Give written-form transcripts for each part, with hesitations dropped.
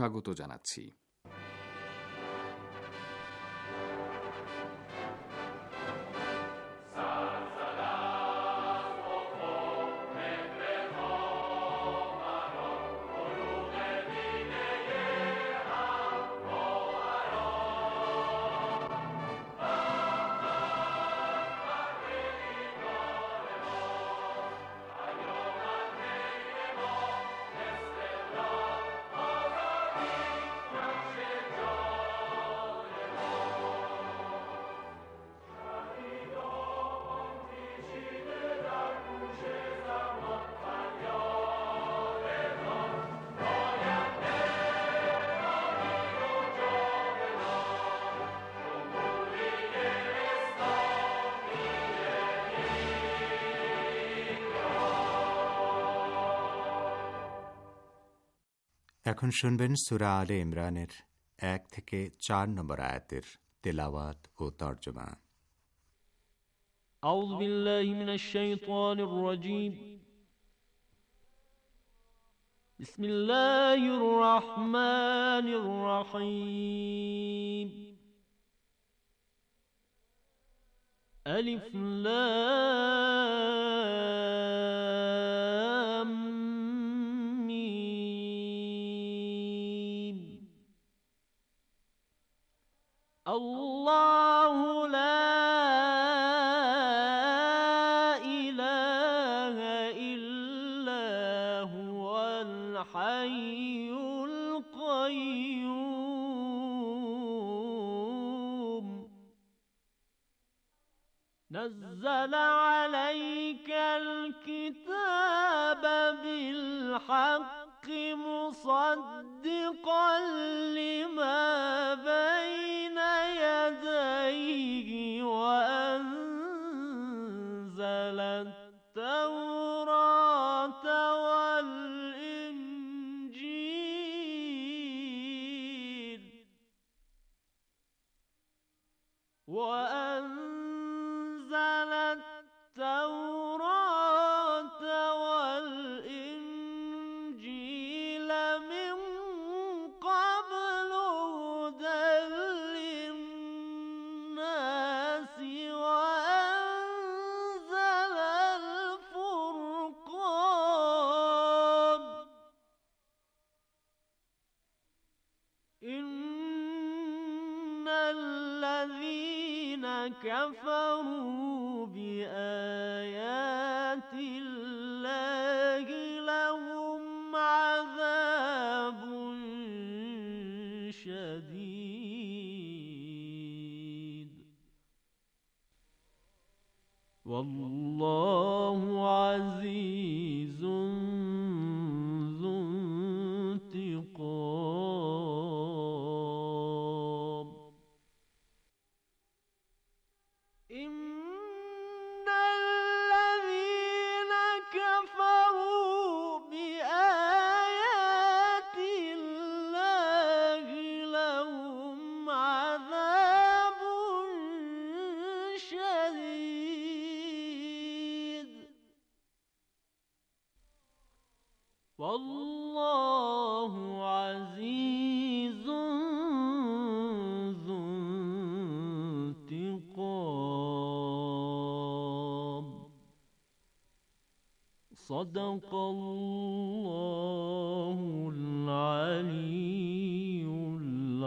স্বাগত জানাচ্ছি। এখন শুনবেন সূরা আলে ইমরানের 1 থেকে 4 নম্বর আয়াতের তেলাওয়াত ও তরজমা। আউযু বিল্লাহি মিনাশ শাইতানির রাজীম। বিসমিল্লাহির রাহমানির রাহিম। আলিফ লাম আল্লাহু লা ইলাহা ইল্লা হুয়াল হাইয়ুল কাইয়্যুম নাযালা আলাইকাল কিতাবা বিল হাক্কি মুসাদ্দিকাল লিমা বাইনা ইয়াদাইহি ওয়া আনজালাত তাওরাতা ওয়াল ইনজিল ওয়া আনজালাত তাওরাতা ওয়াল ইনজিলা মিন ক্বাবলু হুদাল লিন্নাসি ওয়া আনজালাল ফুরকান ইন্নাল্লাযীনা কাফারু বিআয়াতিল্লাহি লাহুম আযাবুন শাদীদ ওয়াল্লাহু আযীজুন যু ইনতিকাম। ইন্নাল্লাযীনা কাফারু বিআয়াতিল্লাহি লাহুম আযাবুন শাদীদ ওয়াল্লাহু আযীজুন যু ইনতিকাম। সাদাকাল্লাহুল আলিয়্যুল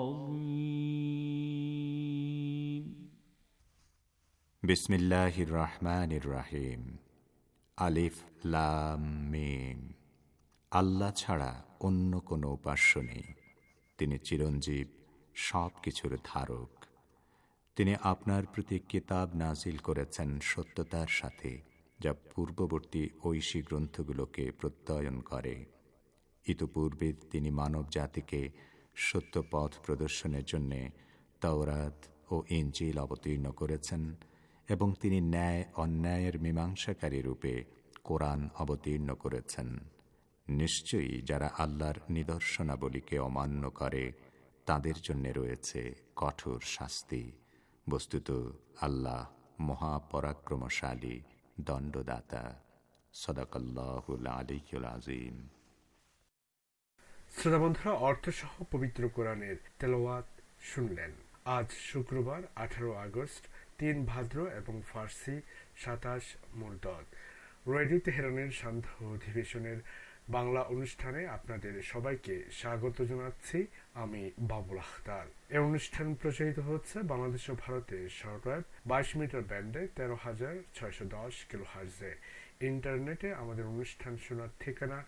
আযীম। বিসমিল্লাহির রহমানির রহিম। আলিফ লাম মিম। আল্লাহ ছাড়া অন্য কোনো উপাস্য নেই। তিনি চিরঞ্জীব, সব কিছুর ধারক। তিনি আপনার প্রতি কিতাব নাজিল করেছেন সত্যতার সাথে, যা পূর্ববর্তী ঐশী গ্রন্থগুলোকে প্রত্যয়ন করে। ইতপূর্বে তিনি মানব জাতিকে সত্য পথ প্রদর্শনের জন্য তাওরাত ও ইনজিল অবতীর্ণ করেছেন এবং তিনি ন্যায় অন্যায়ের মীমাংসাকারী রূপে কোরআন অবতীর্ণ করেছেন। নিশ্চয়ই যারা আল্লাহর নিদর্শনাবলীকে অমান্য করে তাদের জন্য রয়েছে কঠোর শাস্তি। বস্তুত আল্লাহ মহাপরাক্রমশালী, দণ্ডদাতা। সাদাকাল্লাহুল আলিয়্যুল আযীম। শ্রোতা বন্ধুরা, অর্থসহ পবিত্র কোরআনের তেলাওয়াত শুনলেন। আজ শুক্রবার 18 আগস্ট, 3 ভাদ্র এবং ফার্সি 27 মুলদদ। রেডিও তেহরানের সান্ধ্য অধিবেশনের বাংলা অনুষ্ঠানে আপনাদের সবাইকে স্বাগত জানাচ্ছি। আমি বাবুল আখতার। এই অনুষ্ঠান প্রচারিত হচ্ছে বাংলাদেশ ও ভারতের শর্টওয়েভ 22 মিটার ব্যান্ডে 13,610 কিলোহার্টজে। ইন্টারনেটে আমাদের অনুষ্ঠান শোনার ঠিকানা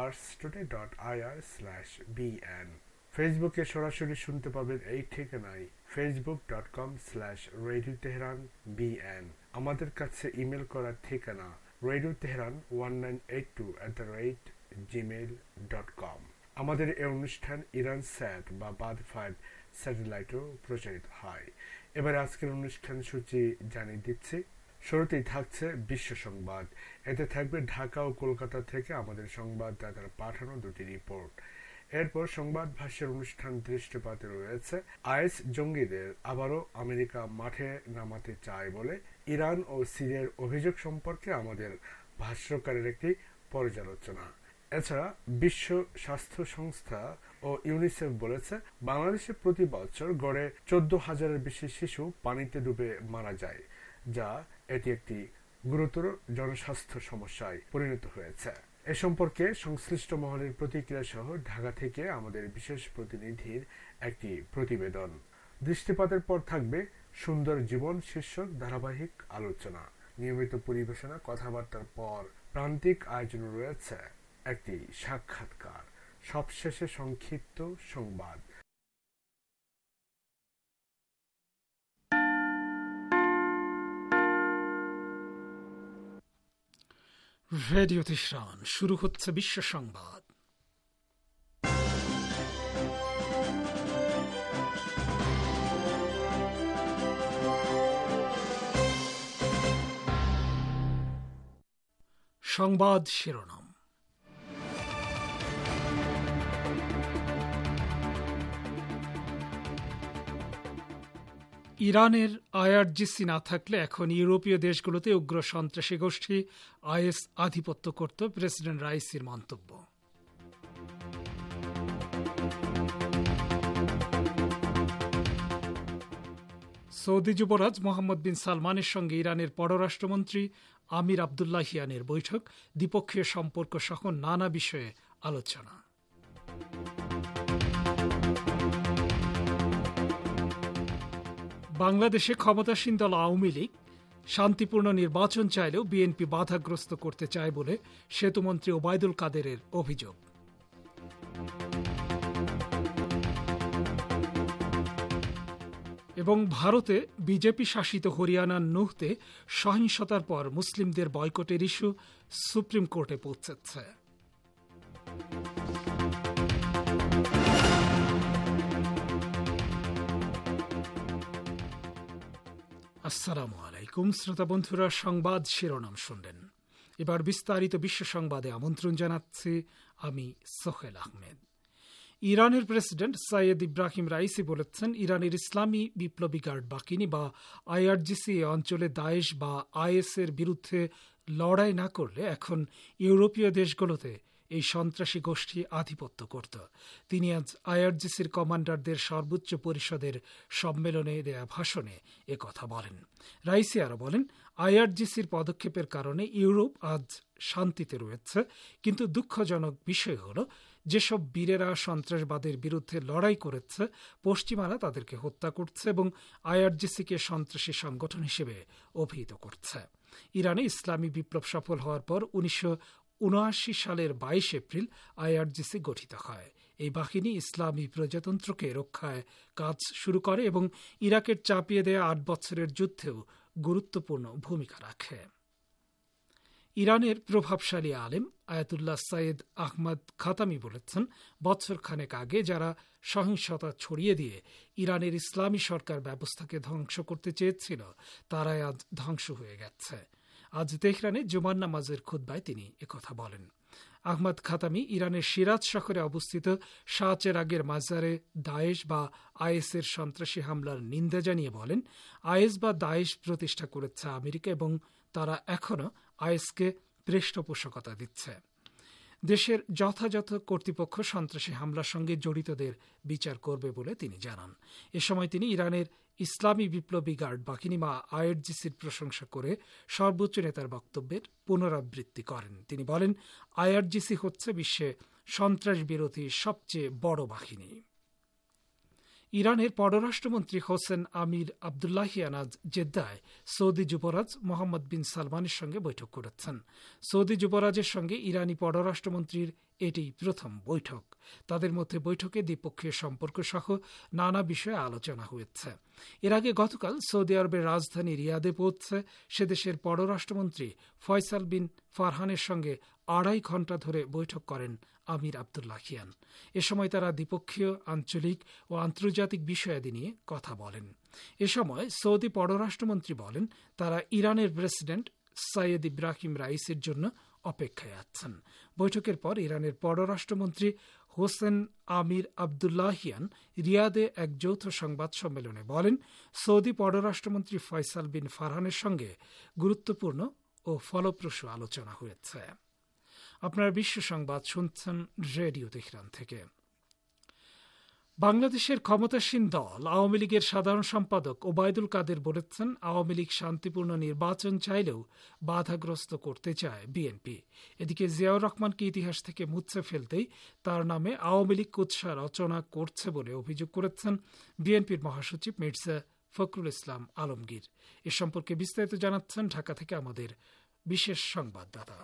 parstoday.ir/bn। ফেসবুকে সরাসরি শুনতে পাবেন এই ঠিকানায় facebook.com/radio tehran bn। আমাদের কাছে ইমেল করার ঠিকানা radioteheran1982@gmail.com। আমাদের এই অনুষ্ঠান ইরান স্যাট বা বাদ 5 স্যাটেলাইটও প্রচারিত হয়। এবার আজকের অনুষ্ঠান সূচি জানিয়ে দিচ্ছি। শুরুতেই থাকছে বিশ্ব সংবাদ। এতে থাকবে ঢাকা ও কলকাতা থেকে আমাদের সংবাদদাতার পাঠানো দুটি রিপোর্ট। এরপর সংবাদ ভাষ্যের অনুষ্ঠান দৃষ্টিপাতে রয়েছে আইএস জঙ্গিদের আবারও আমেরিকা মাঠে নামাতে চায় বলে ইরান ও সিরিয়ার অভিযোগ সম্পর্কে আমাদের ভাষ্যকারের একটি পর্যালোচনা। এছাড়া বিশ্ব স্বাস্থ্য সংস্থা ও ইউনিসেফ বলেছে বাংলাদেশে প্রতি বছর গড়ে 14,000-এর বেশি শিশু পানিতে ডুবে মারা যায়, যা এটি একটি গুরুতর জনস্বাস্থ্য সমস্যায় পরিণত হয়েছে। এ সম্পর্কে সংশ্লিষ্ট মহলের প্রতিক্রিয়া সহ ঢাকা থেকে আমাদের বিশেষ প্রতিনিধির একটি প্রতিবেদন। দৃষ্টিপাতের পর থাকবে সুন্দর জীবন শীর্ষক ধারাবাহিক আলোচনা। নিয়মিত পরিবেশনা, কথাবার্তার পর প্রান্তিক আয়োজন রয়েছে একটি সাক্ষাৎকার। সবশেষে সংক্ষিপ্ত সংবাদ। রেডিও তেহরান, শুরু হচ্ছে বিশ্ব সংবাদ। সংবাদ শিরোনাম। ইরানের আইআরজিসি না থাকলে এখন ইউরোপীয় দেশগুলোতে উগ্র সন্ত্রাসী গোষ্ঠী আইএস আধিপত্য করত, প্রেসিডেন্ট রাইসির মন্তব্য। সৌদি যুবরাজ মোহাম্মদ বিন সালমানের সঙ্গে ইরানের পররাষ্ট্রমন্ত্রী আমির আবদুল্লাহিয়ানের বৈঠক, দ্বিপক্ষীয় সম্পর্ক সহ নানা বিষয়ে আলোচনা। বাংলাদেশে ক্ষমতাসীন দল আওয়ামী লীগ শান্তিপূর্ণ নির্বাচন চাইলেও বিএনপি বাধাগ্রস্ত করতে চায় বলে সেতুমন্ত্রী ওবায়দুল কাদেরের অভিযোগ। এবং ভারতে বিজেপি শাসিত হরিয়ানার নুহতে সহিংসতার পর মুসলিমদের বয়কটের ইস্যু সুপ্রিম কোর্টে পৌঁছেছে। আসসালামু আলাইকুম শ্রোতা বন্ধুরা, সংবাদ শিরোনাম শুনলেন। এবার বিস্তারিত বিশ্ব সংবাদে আমন্ত্রণ জানাচ্ছি আমি সোহেল আহমেদ। ইরানের প্রেসিডেন্ট সাইয়েদ ইব্রাহিম রাইসি বলেছেন, ইরানের ইসলামী বিপ্লবী গার্ড বাহিনী বা আইআরজিসি এ অঞ্চলে দায়েশ বা আইএস এর বিরুদ্ধে লড়াই না করলে এখন ইউরোপীয় দেশগুলোতে এই সন্ত্রাসী গোষ্ঠী আধিপত্য করত। তিনি আজ আইআরজিসির কমান্ডারদের সর্বোচ্চ পরিষদের সম্মেলনে দেয়া ভাষণে একথা বলেন। রাইসি আরও বলেন, আইআরজিসির পদক্ষেপের কারণে ইউরোপ আজ শান্তিতে রয়েছে, কিন্তু দুঃখজনক বিষয় হল যেসব বীরেরা সন্ত্রাসবাদের বিরুদ্ধে লড়াই করেছে, পশ্চিমারা তাদেরকে হত্যা করছে এবং আইআরজিসিকে সন্ত্রাসী সংগঠন হিসেবে অভিহিত করছে। ইরানে ইসলামী বিপ্লব সফল হওয়ার পর 1979 সালের 22 এপ্রিল আইআরজিসি গঠিত হয়। এই বাহিনী ইসলামী প্রজাতন্ত্রকে রক্ষায় কাজ শুরু করে এবং ইরাকের চাপিয়ে দেয়া 8 বছরের যুদ্ধেও গুরুত্বপূর্ণ ভূমিকা রাখে। ইরানের প্রভাবশালী আলেম আয়াতুল্লাহ সাইয়েদ আহমদ খাতামি বলেছেন, বছরখানেক আগে যারা সহিংসতা ছড়িয়ে দিয়ে ইরানের ইসলামী সরকার ব্যবস্থাকে ধ্বংস করতে চেয়েছিল, তারাই আজ ধ্বংস হয়ে গেছে। আজ তেহরানে জুমার নামাজের খুতবায় তিনি একথা বলেন। আহমদ খাতামি ইরানের সিরাজ শহরে অবস্থিত শাহ চেরাগের মাজারে দায়েশ বা আইএস এর সন্ত্রাসী হামলার নিন্দা জানিয়ে বলেন, আইএস বা দায়েশ প্রতিষ্ঠা করেছে আমেরিকা এবং তারা এখনও আইএসকে পৃষ্ঠপোষকতা দিচ্ছে। দেশের যথাযথ কর্তৃপক্ষ সন্ত্রাসী হামলার সঙ্গে জড়িতদের বিচার করবে বলে তিনি জানান। এ সময় তিনি ইরানের ইসলামী বিপ্লবী গার্ড বাহিনী বা আইআরজিসির প্রশংসা করে সর্বোচ্চ নেতার বক্তব্যের পুনরাবৃত্তি করেন। তিনি বলেন, আইআরজিসি হচ্ছে বিশ্বে সন্ত্রাস বিরোধী সবচেয়ে বড় বাহিনী। ইরানের পররাষ্ট্রমন্ত্রী হোসেন আমির আবদুল্লাহিয়ান আজ জেদ্দায় সৌদি যুবরাজ মোহাম্মদ বিন সালমানের সঙ্গে বৈঠক করেছেন। সৌদি যুবরাজের সঙ্গে ইরানি পররাষ্ট্রমন্ত্রীর এটি প্রথম বৈঠক। তাদের মধ্যে বৈঠকে দ্বিপক্ষীয় সম্পর্ক সহ নানা বিষয়ে আলোচনা হয়েছে। এর আগে গতকাল সৌদি আরবের রাজধানী রিয়াদে পৌঁছে সেদেশের পররাষ্ট্রমন্ত্রী ফয়সাল বিন ফারহানের সঙ্গে 2.5 ঘণ্টা ধরে বৈঠক করেন আমির আবদুল্লাহিয়ান। এ সময় তারা দ্বিপক্ষীয়, আঞ্চলিক ও আন্তর্জাতিক বিষয়াদি নিয়ে কথা বলেন। এ সময় সৌদি পররাষ্ট্রমন্ত্রী বলেন, তারা ইরানের প্রেসিডেন্ট সাইয়েদ ইব্রাহিম রাইসির জন্য অপেক্ষায় আছেন। বৈঠকের পর ইরানের পররাষ্ট্রমন্ত্রী হোসেন আমির আবদুল্লাহিয়ান রিয়াদে এক যৌথ সংবাদ সম্মেলনে বলেন, সৌদি পররাষ্ট্রমন্ত্রী ফয়সাল বিন ফারহানের সঙ্গে গুরুত্বপূর্ণ ও ফলপ্রসূ আলোচনা হয়েছে। আপনারা বিশ্ব সংবাদ শুনছেন রেডিও তেহরান থেকে। বাংলাদেশের ক্ষমতাসীন দল আওয়ামী লীগের সাধারণ সম্পাদক ওবায়দুল কাদের বলেছেন, আওয়ামী লীগ শান্তিপূর্ণ নির্বাচন চাইলেও বাধাগ্রস্ত করতে চায় বিএনপি। এদিকে জিয়াউর রহমানকে ইতিহাস থেকে মুছে ফেলতেই তার নামে আওয়ামী লীগ কুৎসা রচনা করছে বলে অভিযোগ করেছেন বিএনপির মহাসচিব মির্জা ফখরুল ইসলাম আলমগীর। এ সম্পর্কে বিস্তারিত জানাচ্ছেন ঢাকা থেকে আমাদের বিশেষ সংবাদদাতা।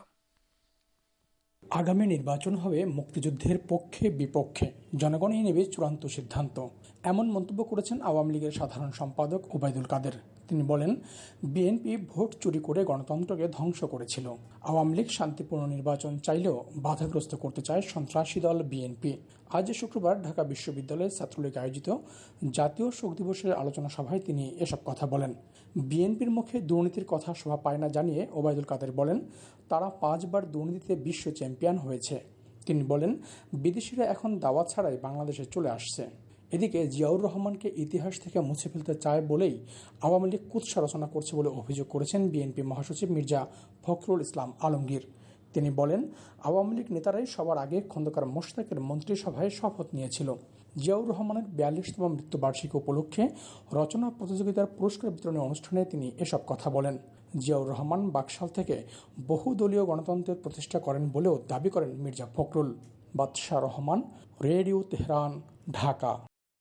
আগামী নির্বাচন হবে মুক্তিযুদ্ধের পক্ষে বিপক্ষে, জনগণই নেবে চূড়ান্ত সিদ্ধান্ত, এমন মন্তব্য করেছেন আওয়ামী লীগের সাধারণ সম্পাদক ওবায়দুল কাদের। তিনি বলেন, বিএনপি ভোট চুরি করে গণতন্ত্রকে ধ্বংস করেছিল। আওয়ামী লীগ শান্তিপূর্ণ নির্বাচন চাইলেও বাধাগ্রস্ত করতে চায় সন্ত্রাসী দল বিএনপি। আজ শুক্রবার ঢাকা বিশ্ববিদ্যালয়ে ছাত্রলীগ আয়োজিত জাতীয় শোক দিবসের আলোচনা সভায় তিনি এসব কথা বলেন। বিএনপির মুখে দুর্নীতির কথা শোভা পায় না জানিয়ে ওবায়দুল কাদের বলেন, তারা 5 বার দুর্নীতিতে বিশ্ব চ্যাম্পিয়ন হয়েছে। তিনি বলেন, বিদেশিরা এখন দাওয়াত ছাড়াই বাংলাদেশে চলে আসছে। এদিকে জিয়াউর রহমানকে ইতিহাস থেকে মুছে ফেলতে চায় বলেই আওয়ামী লীগ কুৎসা রচনা করছে বলে অভিযোগ করেছেন বিএনপি মহাসচিব মির্জা ফখরুল ইসলাম আলমগীর। তিনি বলেন, আওয়ামী লীগ নেতারাই সবার আগে খন্দকার মোশতাকের মন্ত্রিসভায় শপথ নিয়েছিল। জিয়াউর রহমানের 42তম মৃত্যুবার্ষিকী উপলক্ষে রচনা প্রতিযোগিতার পুরস্কার বিতরণী অনুষ্ঠানে তিনি এসব কথা বলেন। জিয়াউর রহমান বাকশাল থেকে বহুদলীয় গণতন্ত্রের প্রতিষ্ঠা করেন বলেও দাবি করেন মির্জা ফখরুল। বাদশাহ রহমান, রেডিও তেহরান, ঢাকা।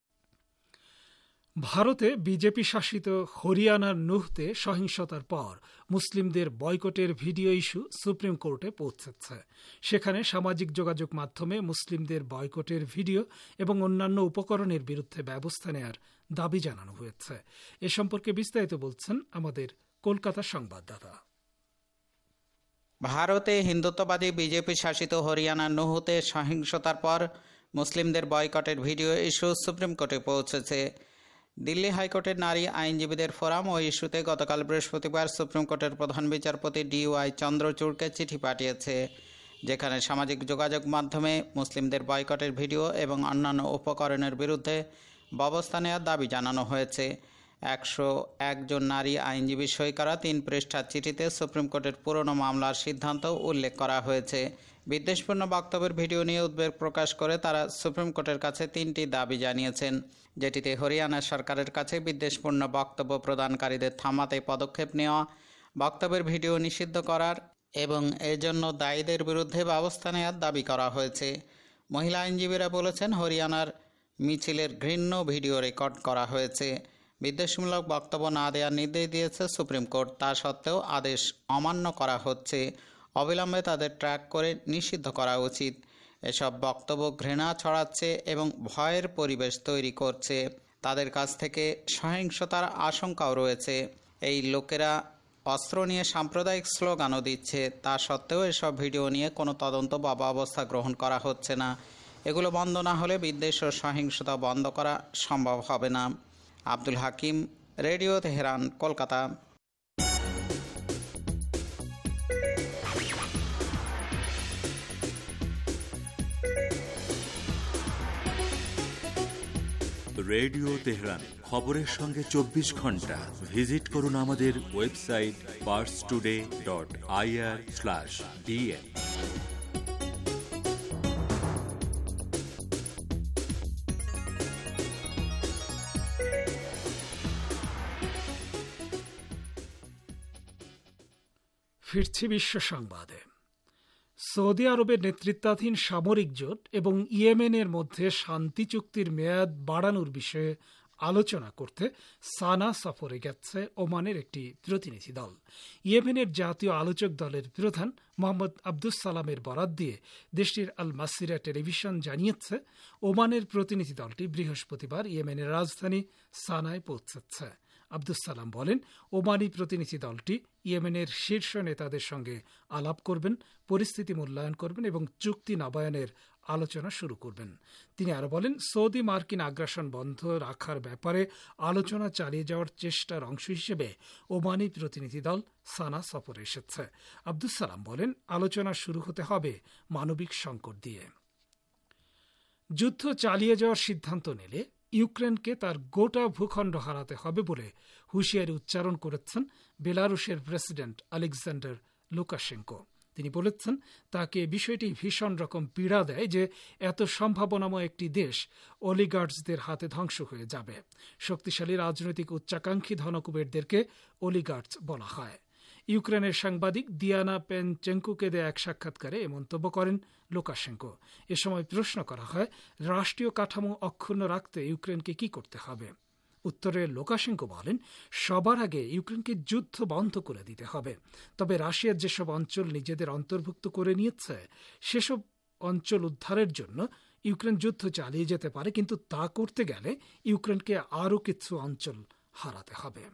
ভারতে বিজেপি শাসিত হরিয়ানার নুহতে সহিংসতার পর মুসলিমদের বয়কটের ভিডিও ইস্যু সুপ্রিম কোর্টে পৌঁছেছে। সেখানে সামাজিক যোগাযোগ মাধ্যমে মুসলিমদের বয়কটের ভিডিও এবং অন্যান্য উপকরণের বিরুদ্ধে ব্যবস্থা নেয়ার দাবি জানানো হয়েছে। এ সম্পর্কে বিস্তারিত বলছেন আমাদের কলকাতা সংবাদদাতা। ভারতে হিন্দুত্ববাদী বিজেপি শাসিত হরিয়ানার নুহতে সহিংসতার পর মুসলিমদের বয়কটের ভিডিও ইস্যু সুপ্রিম কোর্টে পৌঁছেছে। দিল্লি হাইকোর্টের নারী আইনজীবীদের ফোরাম ওই ইস্যুতে গতকাল বৃহস্পতিবার সুপ্রিম কোর্টের প্রধান বিচারপতি DY চন্দ্রচূড়কে চিঠি পাঠিয়েছে, যেখানে সামাজিক যোগাযোগ মাধ্যমে মুসলিমদের বয়কটের ভিডিও এবং অন্যান্য উপকরণের বিরুদ্ধে ব্যবস্থা নেওয়ার দাবি জানানো হয়েছে। 101 জন নারী আইনজীবী সই করা 3 পৃষ্ঠার চিঠিতে সুপ্রিম কোর্টের পুরনো মামলার সিদ্ধান্ত উল্লেখ করা হয়েছে। বিদ্বেষপূর্ণ বক্তব্যের ভিডিও নিয়ে উদ্বেগ প্রকাশ করে তারা সুপ্রিম কোর্টের কাছে 3টি দাবি জানিয়েছেন, যেটিতে হরিয়ানা সরকারের কাছে বিদ্বেষপূর্ণ বক্তব্য প্রদানকারীদের থামাতে পদক্ষেপ নেওয়া, বক্তব্যের ভিডিও নিষিদ্ধ করার এবং এজন্য দায়ীদের বিরুদ্ধে ব্যবস্থা নেওয়ার দাবি করা হয়েছে। মহিলা আইনজীবীরা বলেছেন, হরিয়ানার মিছিলের ঘৃণ্য ভিডিও রেকর্ড করা হয়েছে। বিদ্বেষমূলক বক্তব্য না দেওয়ার নির্দেশ দিয়েছে সুপ্রিম কোর্ট, তা সত্ত্বেও আদেশ অমান্য করা হচ্ছে। অবিলম্বে তাদের ট্র্যাক করে নিষিদ্ধ করা উচিত। এসব বক্তব্য ঘৃণা ছড়াচ্ছে এবং ভয়ের পরিবেশ তৈরি করছে। তাদের কাছ থেকে সহিংসতার আশঙ্কাও রয়েছে। এই লোকেরা অস্ত্র নিয়ে সাম্প্রদায়িক স্লোগানও দিচ্ছে। তা সত্ত্বেও এসব ভিডিও নিয়ে কোনো তদন্ত বা ব্যবস্থা গ্রহণ করা হচ্ছে না। এগুলো বন্ধ না হলে বিদ্বেষ ও সহিংসতা বন্ধ করা সম্ভব হবে না। Abdul Hakim, radio Tehran, Kolkata. Radio Tehran, খবরের সঙ্গে 24 ঘন্টা। ভিজিট করুন আমাদের ওয়েবসাইট parstoday.ir/dn। ফিরছি বিশ্ব সংবাদে। সৌদি আরবের নেতৃত্বাধীন সামরিক জোট এবং ইয়েমেনের মধ্যে শান্তি চুক্তির মেয়াদ বাড়ানোর বিষয়ে আলোচনা করতে সানা সফরে গেছে ওমানের একটি প্রতিনিধি দল। ইয়েমেনের জাতীয় আলোচক দলের প্রধান মোহাম্মদ আব্দুস সালামের বরাত দিয়ে দেশটির আল মাসিরা টেলিভিশন জানিয়েছে, ওমানের প্রতিনিধি দলটি বৃহস্পতিবার ইয়েমেনের রাজধানী সানায় পৌঁছেছে। আব্দুস সালাম বলেন, ওমানি প্রতিনিধি দলটি ইয়েমেনের শীর্ষ নেতাদের সঙ্গে আলাপ করবেন, পরিস্থিতি মূল্যায়ন করবেন এবং চুক্তি নবায়নের আলোচনা শুরু করবেন। তিনি আরো বলেন, সৌদি মার্কিন আগ্রাসন বন্ধ রাখার ব্যাপারে আলোচনা চালিয়ে যাওয়ার চেষ্টার অংশ হিসেবে ওমানি প্রতিনিধি দল সানা সফরে এসেছে। আব্দুস সালাম বলেন, আলোচনা শুরু হতে হবে মানবিক সংকট দিয়ে। যুদ্ধ চালিয়ে যাওয়ার সিদ্ধান্ত নিলে ইউক্রেনকে তার গোটা ভূখণ্ড হারাতে হবে বলে হুঁশিয়ারি উচ্চারণ করেছেন বেলারুশের প্রেসিডেন্ট আলেকজান্ডার লুকাশেঙ্কো। তিনি বলেছেন, তাকে বিষয়টি ভীষণ রকম পীড়া দেয় যে এত সম্ভাবনাময় একটি দেশ অলিগার্ডসদের হাতে ধ্বংস হয়ে যাবে। শক্তিশালী রাজনৈতিক উচ্চাকাঙ্ক্ষী ধনকুবেরদেরকে অলিগার্ডস বলা হয়। ইউক্রেনের সাংবাদিক দিয়ানা পেনচেঙ্কুকে দেয়া এক সাক্ষাৎকারে এ মন্তব্য করেন লুকাশেঙ্কো। এ সময় প্রশ্ন করা হয়, রাষ্ট্রীয় কাঠামো অক্ষুণ্ণ রাখতে ইউক্রেনকে কি করতে হবে? উত্তরে লুকাশেঙ্কো বলেন, সবার আগে ইউক্রেনকে যুদ্ধ বন্ধ করে দিতে হবে। তবে রাশিয়ার যেসব অঞ্চল নিজেদের অন্তর্ভুক্ত করে নিয়েছে সেসব অঞ্চল উদ্ধারের জন্য ইউক্রেন যুদ্ধ চালিয়ে যেতে পারে, কিন্তু তা করতে গেলে ইউক্রেনকে আরও কিছু অঞ্চল হারাতে হবে।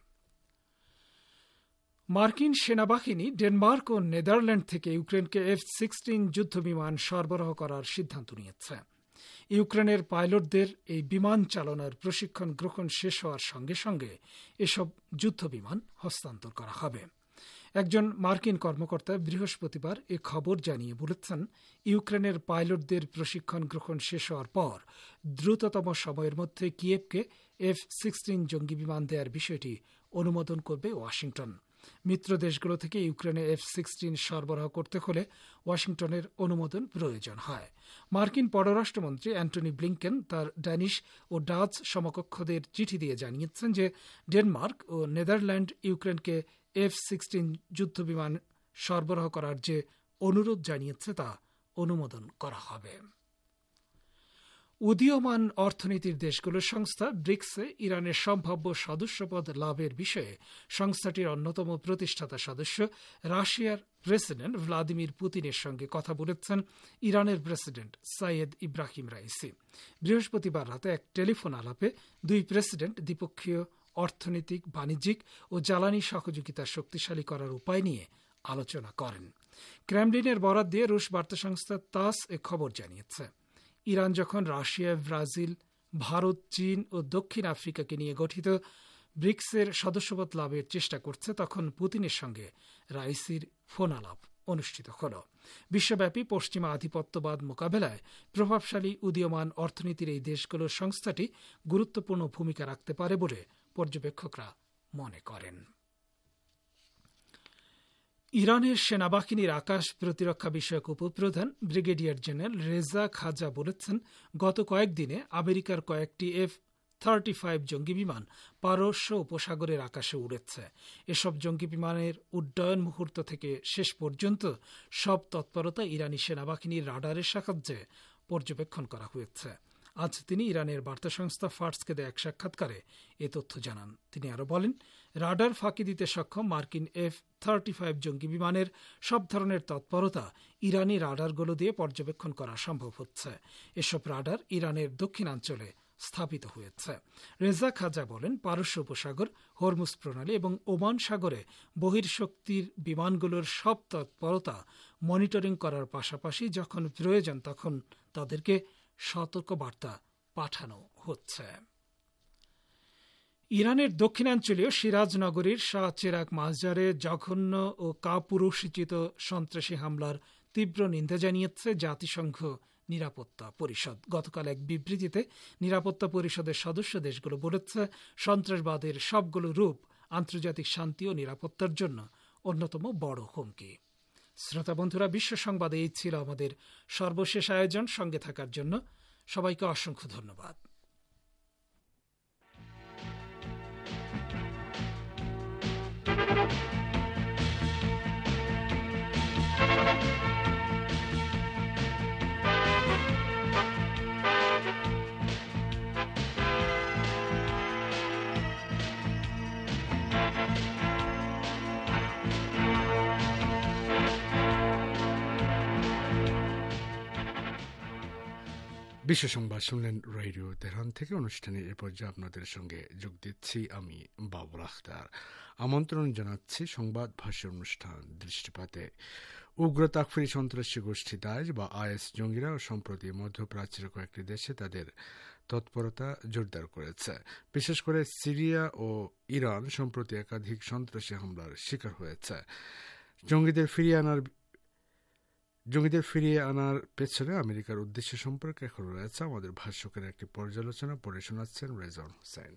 মার্কিন সেনাবাহিনী ডেনমার্ক ও নেদারল্যান্ড থেকে ইউক্রেনকে F-16 যুদ্ধবিমান সরবরাহ করার সিদ্ধান্ত নিয়েছে। ইউক্রেনের পাইলটদের এই বিমান চালনার প্রশিক্ষণ গ্রহণ শেষ হওয়ার সঙ্গে সঙ্গে এসব যুদ্ধবিমান হস্তান্তর করা হবে। একজন মার্কিন কর্মকর্তা বৃহস্পতিবার এ খবর জানিয়ে বলেছেন, ইউক্রেনের পাইলটদের প্রশিক্ষণ গ্রহণ শেষ হওয়ার পর দ্রুততম সময়ের মধ্যে কিয়েভকে F-16 জঙ্গি বিমান দেওয়ার বিষয়টি অনুমোদন করবে ওয়াশিংটন। মিত্র দেশগুলো থেকে ইউক্রেনে F-16 সরবরাহ করতে হলে ওয়াশিংটনের অনুমোদন প্রয়োজন হয়। মার্কিন পররাষ্ট্রমন্ত্রী অ্যান্টনি ব্লিংকেন তার ড্যানিশ ও ডাচ সমকক্ষদের চিঠি দিয়ে জানিয়েছেন যে ডেনমার্ক ও নেদারল্যান্ড ইউক্রেনকে F-16 যুদ্ধবিমান সরবরাহ করার যে অনুরোধ জানিয়েছে তা অনুমোদন করা হবে। উদীয়মান অর্থনীতির দেশগুলোর সংস্থা ব্রিক্সে ইরানের সম্ভাব্য সদস্যপদ লাভের বিষয়ে সংস্থাটির অন্যতম প্রতিষ্ঠাতা সদস্য রাশিয়ার প্রেসিডেন্ট ভ্লাদিমির পুতিনের সঙ্গে কথা বলেছেন ইরানের প্রেসিডেন্ট সাইয়েদ ইব্রাহিম রাইসি। বৃহস্পতিবার রাতে এক টেলিফোন আলাপে দুই প্রেসিডেন্ট দ্বিপক্ষীয় অর্থনৈতিক, বাণিজ্যিক ও জ্বালানি সহযোগিতা শক্তিশালী করার উপায় নিয়ে আলোচনা করেন। ক্রেমলিনের বরাত দিয়ে রুশ বার্তা সংস্থা তাস এ খবর জানিয়েছে। ইরান যখন রাশিয়া, ব্রাজিল, ভারত, চীন ও দক্ষিণ আফ্রিকাকে নিয়ে গঠিত ব্রিক্সের সদস্যপদ লাভের চেষ্টা করছে, তখন পুতিনের সঙ্গে রাইসির ফোন আলাপ অনুষ্ঠিত হল। বিশ্বব্যাপী পশ্চিমা আধিপত্যবাদ মোকাবেলায় প্রভাবশালী উদীয়মান অর্থনীতির এই দেশগুলোর সংস্থাটি গুরুত্বপূর্ণ ভূমিকা রাখতে পারে বলে পর্যবেক্ষকরা মনে করেন। ইরানের সেনাবাহিনীর আকাশ প্রতিরক্ষা বিষয়ক উপপ্রধান ব্রিগেডিয়ার জেনারেল রেজা খাজা বলেছেন, গত কয়েকদিনে আমেরিকার কয়েকটি F-35 জঙ্গি বিমান পারস্য উপসাগরের আকাশে উড়েছে। এসব জঙ্গি বিমানের উড্ডয়ন মুহূর্ত থেকে শেষ পর্যন্ত সব তৎপরতা ইরানি সেনাবাহিনীর রাডারের সাহায্যে পর্যবেক্ষণ করা হয়েছে। আজ তিনি ইরানের বার্তা সংস্থা ফার্সকে দেয়া এক সাক্ষাৎকারে এ তথ্য জানান। তিনি আরো বলেন, রাডার ফাঁকি দিতে সক্ষম মার্কিন F-35 জঙ্গি বিমানের সব ধরনের তৎপরতা ইরানি রাডারগুলো দিয়ে পর্যবেক্ষণ করা সম্ভব হচ্ছে। এসব রাডার ইরানের দক্ষিণাঞ্চলে স্থাপিত হয়েছে। রেজা খাজা বলেন, পারস্য উপসাগর, হরমুজ প্রণালী এবং ওমান সাগরে বহির্শক্তির বিমানগুলোর সব তৎপরতা মনিটরিং করার পাশাপাশি যখন প্রয়োজন তখন তাদেরকে সতর্ক বার্তা পাঠানো হচ্ছে। ইরানের দক্ষিণাঞ্চলীয় সিরাজ নগরীর শাহ চেরাগ মাজারে জঘন্য ও কাপুরুষোচিত সন্ত্রাসী হামলার তীব্র নিন্দা জানিয়েছে জাতিসংঘ নিরাপত্তা পরিষদ। গতকাল এক বিবৃতিতে নিরাপত্তা পরিষদের সদস্য দেশগুলো বলেছে, সন্ত্রাসবাদের সবগুলো রূপ আন্তর্জাতিক শান্তি ও নিরাপত্তার জন্য অন্যতম বড় হুমকি। শ্রোতা বন্ধুরা, বিশ্ব সংবাদে এই ছিল আমাদের সর্বশেষ আয়োজন। সঙ্গে থাকার জন্য সবাইকে অসংখ্য ধন্যবাদ। বিশ্ব সংবাদ শুনলেন রেডিও তেহরান থেকে। অনুষ্ঠানে এ পর্যায়ে আপনাদের সঙ্গে যোগ দিচ্ছি আমি বাবুল আখতার। আমন্ত্রণ জানাচ্ছি সংবাদ ভাষ্য অনুষ্ঠান দৃষ্টিপাতে। উগ্র তাকফিরি সন্ত্রাসী গোষ্ঠী দায়েশ বা আইএস জঙ্গিরা সম্প্রতি মধ্যপ্রাচ্যের কয়েকটি দেশে তাদের তৎপরতা জোরদার করেছে। বিশেষ করে সিরিয়া ও ইরান সম্প্রতি একাধিক সন্ত্রাসী হামলার শিকার হয়েছে। জঙ্গিদের ফিরিয়ে আনার পেছনে আমেরিকার উদ্দেশ্য সম্পর্কে এখন রয়েছে আমাদের ভাষ্যকের একটি পর্যালোচনা, পড়ে শোনাচ্ছেন রেজন হোসেন।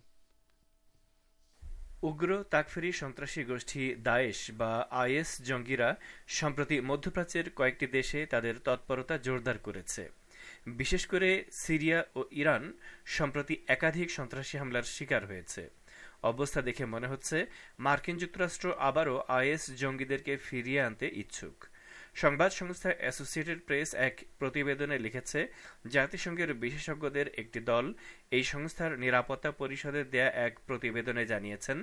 উগ্র তাকফিরি সন্ত্রাসী গোষ্ঠী দায়েশ বা আইএস জঙ্গিরা সম্প্রতি মধ্যপ্রাচ্যের কয়েকটি দেশে তাদের তৎপরতা জোরদার করেছে। বিশেষ করে সিরিয়া ও ইরান সম্প্রতি একাধিক সন্ত্রাসী হামলার শিকার হয়েছে। অবস্থা দেখে মনে হচ্ছে মার্কিন যুক্তরাষ্ট্র আবারও আইএস জঙ্গিদেরকে ফিরিয়ে আনতে ইচ্ছুক। সংবাদ সংস্থা অ্যাসোসিয়েটেড প্রেস এক প্রতিবেদনে লিখেছে, জাতিসংঘের বিশেষজ্ঞদের একটি দল এই সংস্থার নিরাপত্তা পরিষদে দেয়া এক প্রতিবেদনে জানিয়েছেন,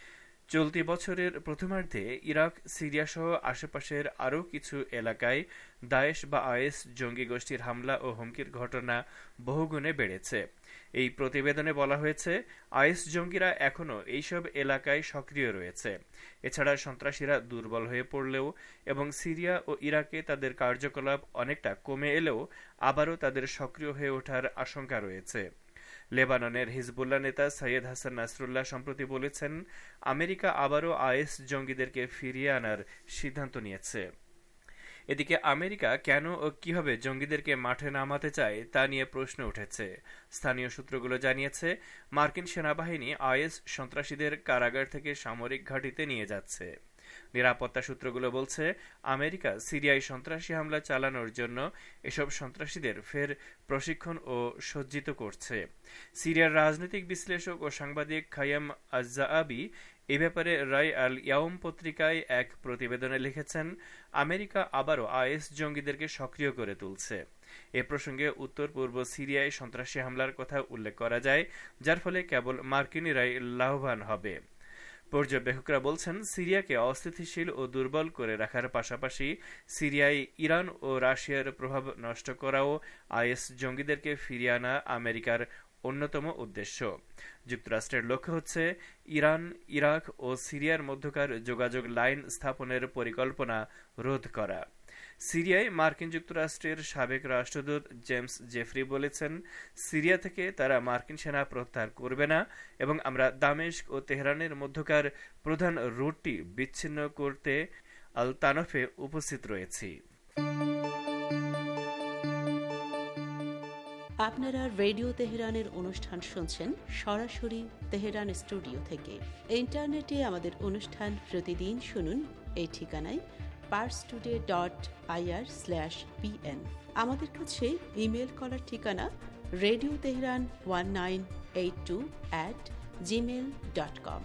চলতি বছরের প্রথমার্ধে ইরাক, সিরিয়া সহ আশেপাশের আরও কিছু এলাকায় দায়েশ বা আইএস জঙ্গি গোষ্ঠীর হামলা ও হুমকির ঘটনা বহুগুণে বেড়েছে। এই প্রতিবেদনে বলা হয়েছে, আইএস জঙ্গিরা এখনও এইসব এলাকায় সক্রিয় রয়েছে। এছাড়া সন্ত্রাসীরা দুর্বল হয়ে পড়লেও এবং সিরিয়া ও ইরাকে তাদের কার্যকলাপ অনেকটা কমে এলেও আবারও তাদের সক্রিয় হয়ে ওঠার আশঙ্কা রয়েছে। লেবাননের হিজবুল্লাহ নেতা সৈয়দ হাসান নাসরুল্লাহ সম্প্রতি বলেছেন, আমেরিকা আবারও আইএস জঙ্গিদেরকে ফিরিয়ে আনার সিদ্ধান্ত নিয়েছে। এদিকে আমেরিকা কেন ও কিভাবে জঙ্গিদেরকে মাঠে নামাতে চায় তা নিয়ে প্রশ্ন উঠেছে। স্থানীয় সূত্রগুলো জানিয়েছে, মার্কিন সেনাবাহিনী আইএস সন্ত্রাসীদের কারাগার থেকে সামরিক ঘাঁটিতে নিয়ে যাচ্ছে। নিরাপত্তা সূত্রগুলো বলছে, আমেরিকা সিরিয়ায় সন্ত্রাসী হামলা চালানোর জন্য এসব সন্ত্রাসীদের ফের প্রশিক্ষণ ও সজ্জিত করছে। সিরিয়ার রাজনৈতিক বিশ্লেষক ও সাংবাদিক খাইয়াম আজ-জাআবি এ ব্যাপারে রায় আল ইয়াউম পত্রিকায় এক প্রতিবেদনে লিখেছেন, আমেরিকা আবারও আইএস জঙ্গিদেরকে সক্রিয় করে তুলছে। এ প্রসঙ্গে উত্তর পূর্ব সিরিয়ায় সন্ত্রাসী হামলার কথা উল্লেখ করা যায়, যার ফলে কেবল মার্কিনিরাই লাভবান হবে। পর্যবেক্ষকরা বলছেন, সিরিয়াকে অস্থিতিশীল ও দুর্বল করে রাখার পাশাপাশি সিরিয়ায় ইরান ও রাশিয়ার প্রভাব নষ্ট করাও আইএস জঙ্গিদেরকে ফিরিয়ে আনা আমেরিকার অন্যতম উদ্দেশ্য। যুক্তরাষ্ট্রের লক্ষ্য হচ্ছে ইরান, ইরাক ও সিরিয়ার মধ্যকার যোগাযোগ লাইন স্থাপনের পরিকল্পনা রোধ করা। সিরিয়ায় মার্কিন যুক্তরাষ্ট্রের সাবেক রাষ্ট্রদূত জেমস জেফরি বলেছেন, সিরিয়া থেকে তারা মার্কিন সেনা প্রত্যাহার করবে না এবং আমরা দামেস্ক ও তেহরানের মধ্যকার প্রধান রুটটি বিচ্ছিন্ন করতে আল তানফে উপস্থিত রয়েছি। আপনারা রেডিও তেহরানের অনুষ্ঠান শুনছেন সরাসরি তেহরান স্টুডিও থেকে। ইন্টারনেটে আমাদের অনুষ্ঠান প্রতিদিন শুনুন এই ঠিকানায় parstoday.ir/pn। আমাদের কাছে ইমেল করার ঠিকানা radioteheran1982@gmail.com।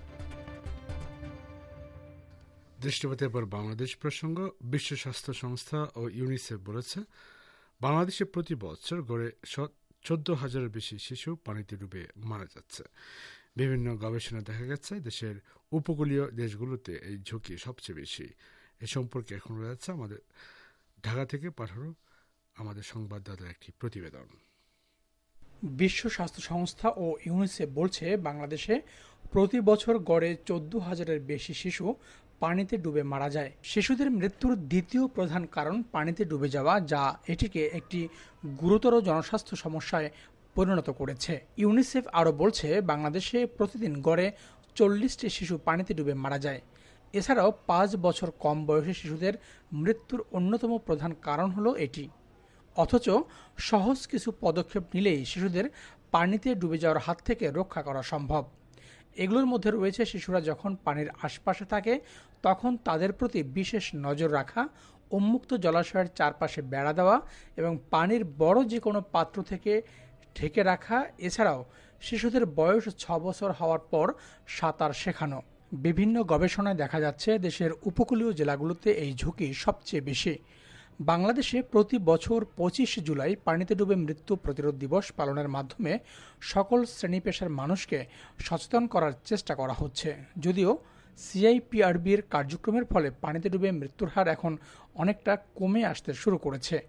দৃষ্টিপাতের পর বাংলাদেশ প্রসঙ্গ। বিশ্ব স্বাস্থ্য সংস্থা ও ইউনিসেফ বলেছে, বাংলাদেশে প্রতি বছর গড়ে 14,000-এর বেশি শিশু পানিতে ডুবে মারা যাচ্ছে। বিভিন্ন গবেষণায় দেখা গেছে দেশের উপকূলীয় দেশগুলোতে এই ঝুঁকি সবচেয়ে বেশি। এ সম্পর্কে এখন রয়েছে আমাদের ঢাকা থেকে পাঠানো আমাদের সংবাদদাতার একটি প্রতিবেদন। বিশ্ব স্বাস্থ্য সংস্থা ও ইউনিসেফ বলছে, বাংলাদেশে প্রতি বছর গড়ে 14,000-এর বেশি শিশু পানিতে ডুবে মারা যায়। শিশুদের মৃত্যুর দ্বিতীয় প্রধান কারণ পানিতে ডুবে যাওয়া, যা এটিকে একটি গুরুতর জনস্বাস্থ্য সমস্যায় পরিণত করেছে। ইউনিসেফ আরও বলছে, বাংলাদেশে প্রতিদিন গড়ে 40টি শিশু পানিতে ডুবে মারা যায়। এছাড়াও 5 বছর কম বয়সী শিশুদের মৃত্যুর অন্যতম প্রধান কারণ হলো এটি। অথচ সহজ কিছু পদক্ষেপ নিলেই শিশুদের পানিতে ডুবে যাওয়ার হাত থেকে রক্ষা করা সম্ভব। এগুলোর মধ্যে রয়েছে শিশুরা যখন পানির আশপাশে থাকে তখন তাদের প্রতি বিশেষ নজর রাখা, উন্মুক্ত জলাশয়ের চারপাশে বেড়া দেওয়া এবং পানির বড় যে কোনো পাত্র থেকে ঢেকে রাখা। এছাড়াও শিশুদের বয়স 6 বছর হওয়ার পর সাঁতার শেখানো। বিভিন্ন গবেষণায় দেখা যাচ্ছে দেশের উপকূলীয় জেলাগুলোতে এই ঝুঁকি সবচেয়ে বেশি। বাংলাদেশে প্রতি বছর 25 জুলাই পানিতে ডুবে মৃত্যু প্রতিরোধ দিবস পালনের মাধ্যমে সকল শ্রেণী পেশার মানুষকে সচেতন করার চেষ্টা করা হচ্ছে। যদিও সিআইপিআরবির কার্যক্রমের ফলে পানিতে ডুবে মৃত্যুর হার এখন অনেকটা কমে আসতে শুরু করেছে।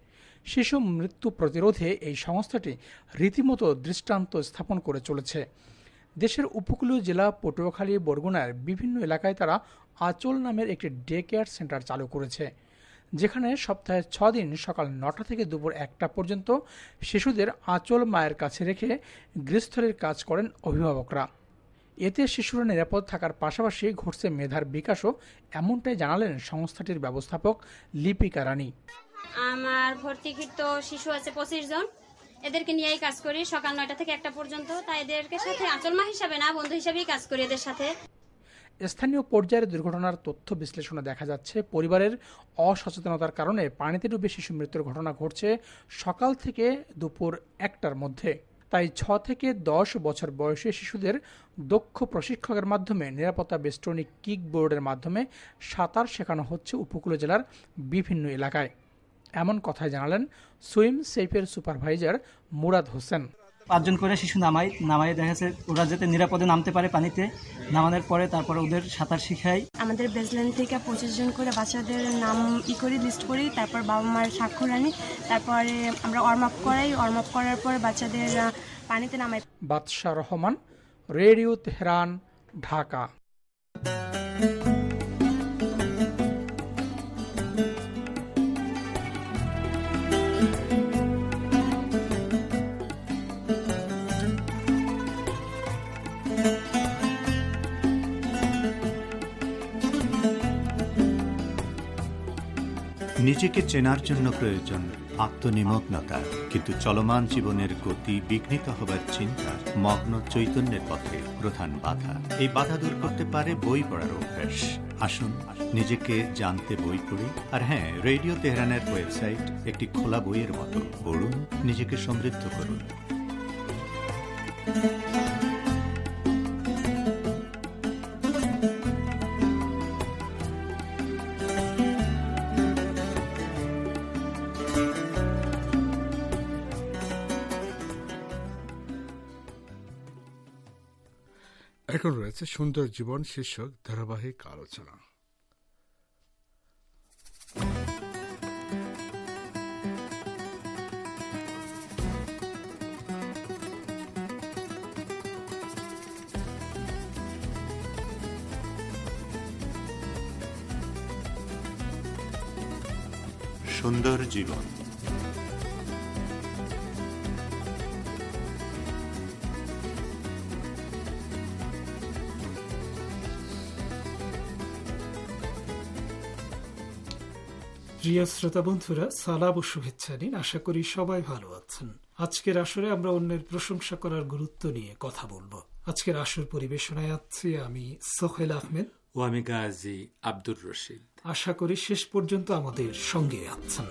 শিশু মৃত্যু প্রতিরোধে এই সংস্থাটি রীতিমতো দৃষ্টান্ত স্থাপন করে চলেছে। দেশের উপকূলীয় জেলা পটুয়াখালী, বরগুনার বিভিন্ন এলাকায় তারা আঁচল নামের একটি ডে কেয়ার সেন্টার চালু করেছে, যেখানে সপ্তাহে 6 দিন সকাল 9টা থেকে দুপুর 1টা পর্যন্ত শিশুদের আঁচল মায়ের কাছে রেখে গৃহস্থলীর কাজ করেন অভিভাবকরা। এতে শিশুরা নিরাপদ থাকার পাশাপাশি ঘটছে মেধার বিকাশও, এমনটাই জানালেন সংস্থাটির ব্যবস্থাপক লিপিকা রানী। আমার ভর্তিকৃত শিশু আছে 25 জন। এদেরকে নিয়েই কাজ করি সকাল 9টা থেকে 1টা পর্যন্ত। তাই এদেরকে সাথে আঁচল মা হিসাবে না, বন্ধু হিসাবেই কাজ করি এদের সাথে। স্থানীয় পর্যায়ের দুর্ঘটনার তথ্য বিশ্লেষণে দেখা যাচ্ছে, পরিবারের অসচেতনতার কারণে পানিতে ডুবে শিশু মৃত্যুর ঘটনা ঘটছে সকাল থেকে দুপুর 1টার মধ্যে। তাই 6 থেকে 10 বছর বয়সী শিশুদের দক্ষ প্রশিক্ষকের মাধ্যমে নিরাপত্তা বেষ্টনী কিক বোর্ডের মাধ্যমে সাঁতার শেখানো হচ্ছে উপকূলীয় জেলার বিভিন্ন এলাকায়। এমন কথাই জানালেন সুইম সেফের সুপারভাইজার মুরাদ হোসেন। 5 জন করে শিশু নামাই দেখা যাচ্ছে ওরা যাতে নিরাপদে নামতে পারে পানিতে। নামানোর পরে তারপরে ওদের সাঁতার শিখাই। আমাদের বেসলাইন থেকে 25 জন করে বাচ্চাদের নাম করি, লিস্ট করি, তারপর বাবা মার স্বাক্ষর আনি, তারপরে আমরা ওয়ার্ম আপ করাই। ওয়ার্ম আপ করার পর বাচ্চাদের পানিতে নামাই। Badsha Rahman, radio Tehran, Dhaka. নিজেকে চেনার জন্য প্রয়োজন আত্মনিমগ্নতা, কিন্তু চলমান জীবনের গতি বিঘ্নিত হবার চিন্তা মগ্ন চৈতন্যের পথে প্রধান বাধা। এই বাধা দূর করতে পারে বই পড়ার অভ্যাস। আসুন নিজেকে জানতে বই পড়ি। আর হ্যাঁ, রেডিও তেহরানের ওয়েবসাইট একটি খোলা বইয়ের মতো। পড়ুন, নিজেকে সমৃদ্ধ করুন। এখন রয়েছে সুন্দর জীবন শীর্ষক ধারাবাহিক আলোচনা। সুন্দর জীবন। প্রিয় শ্রোতা বন্ধুরা, সালাম ও শুভেচ্ছা নিন। আশা করি সবাই ভালো আছেন। আজকের আসরে আমরা অন্যের প্রশংসা করার গুরুত্ব নিয়ে কথা বলবো। আজকের আসর পরিবেশনায় আছি আমি সোহেল আহমেদ ও আমি গাজী আব্দুর রশিদ। আশা করি শেষ পর্যন্ত আমাদের সঙ্গে আছেন।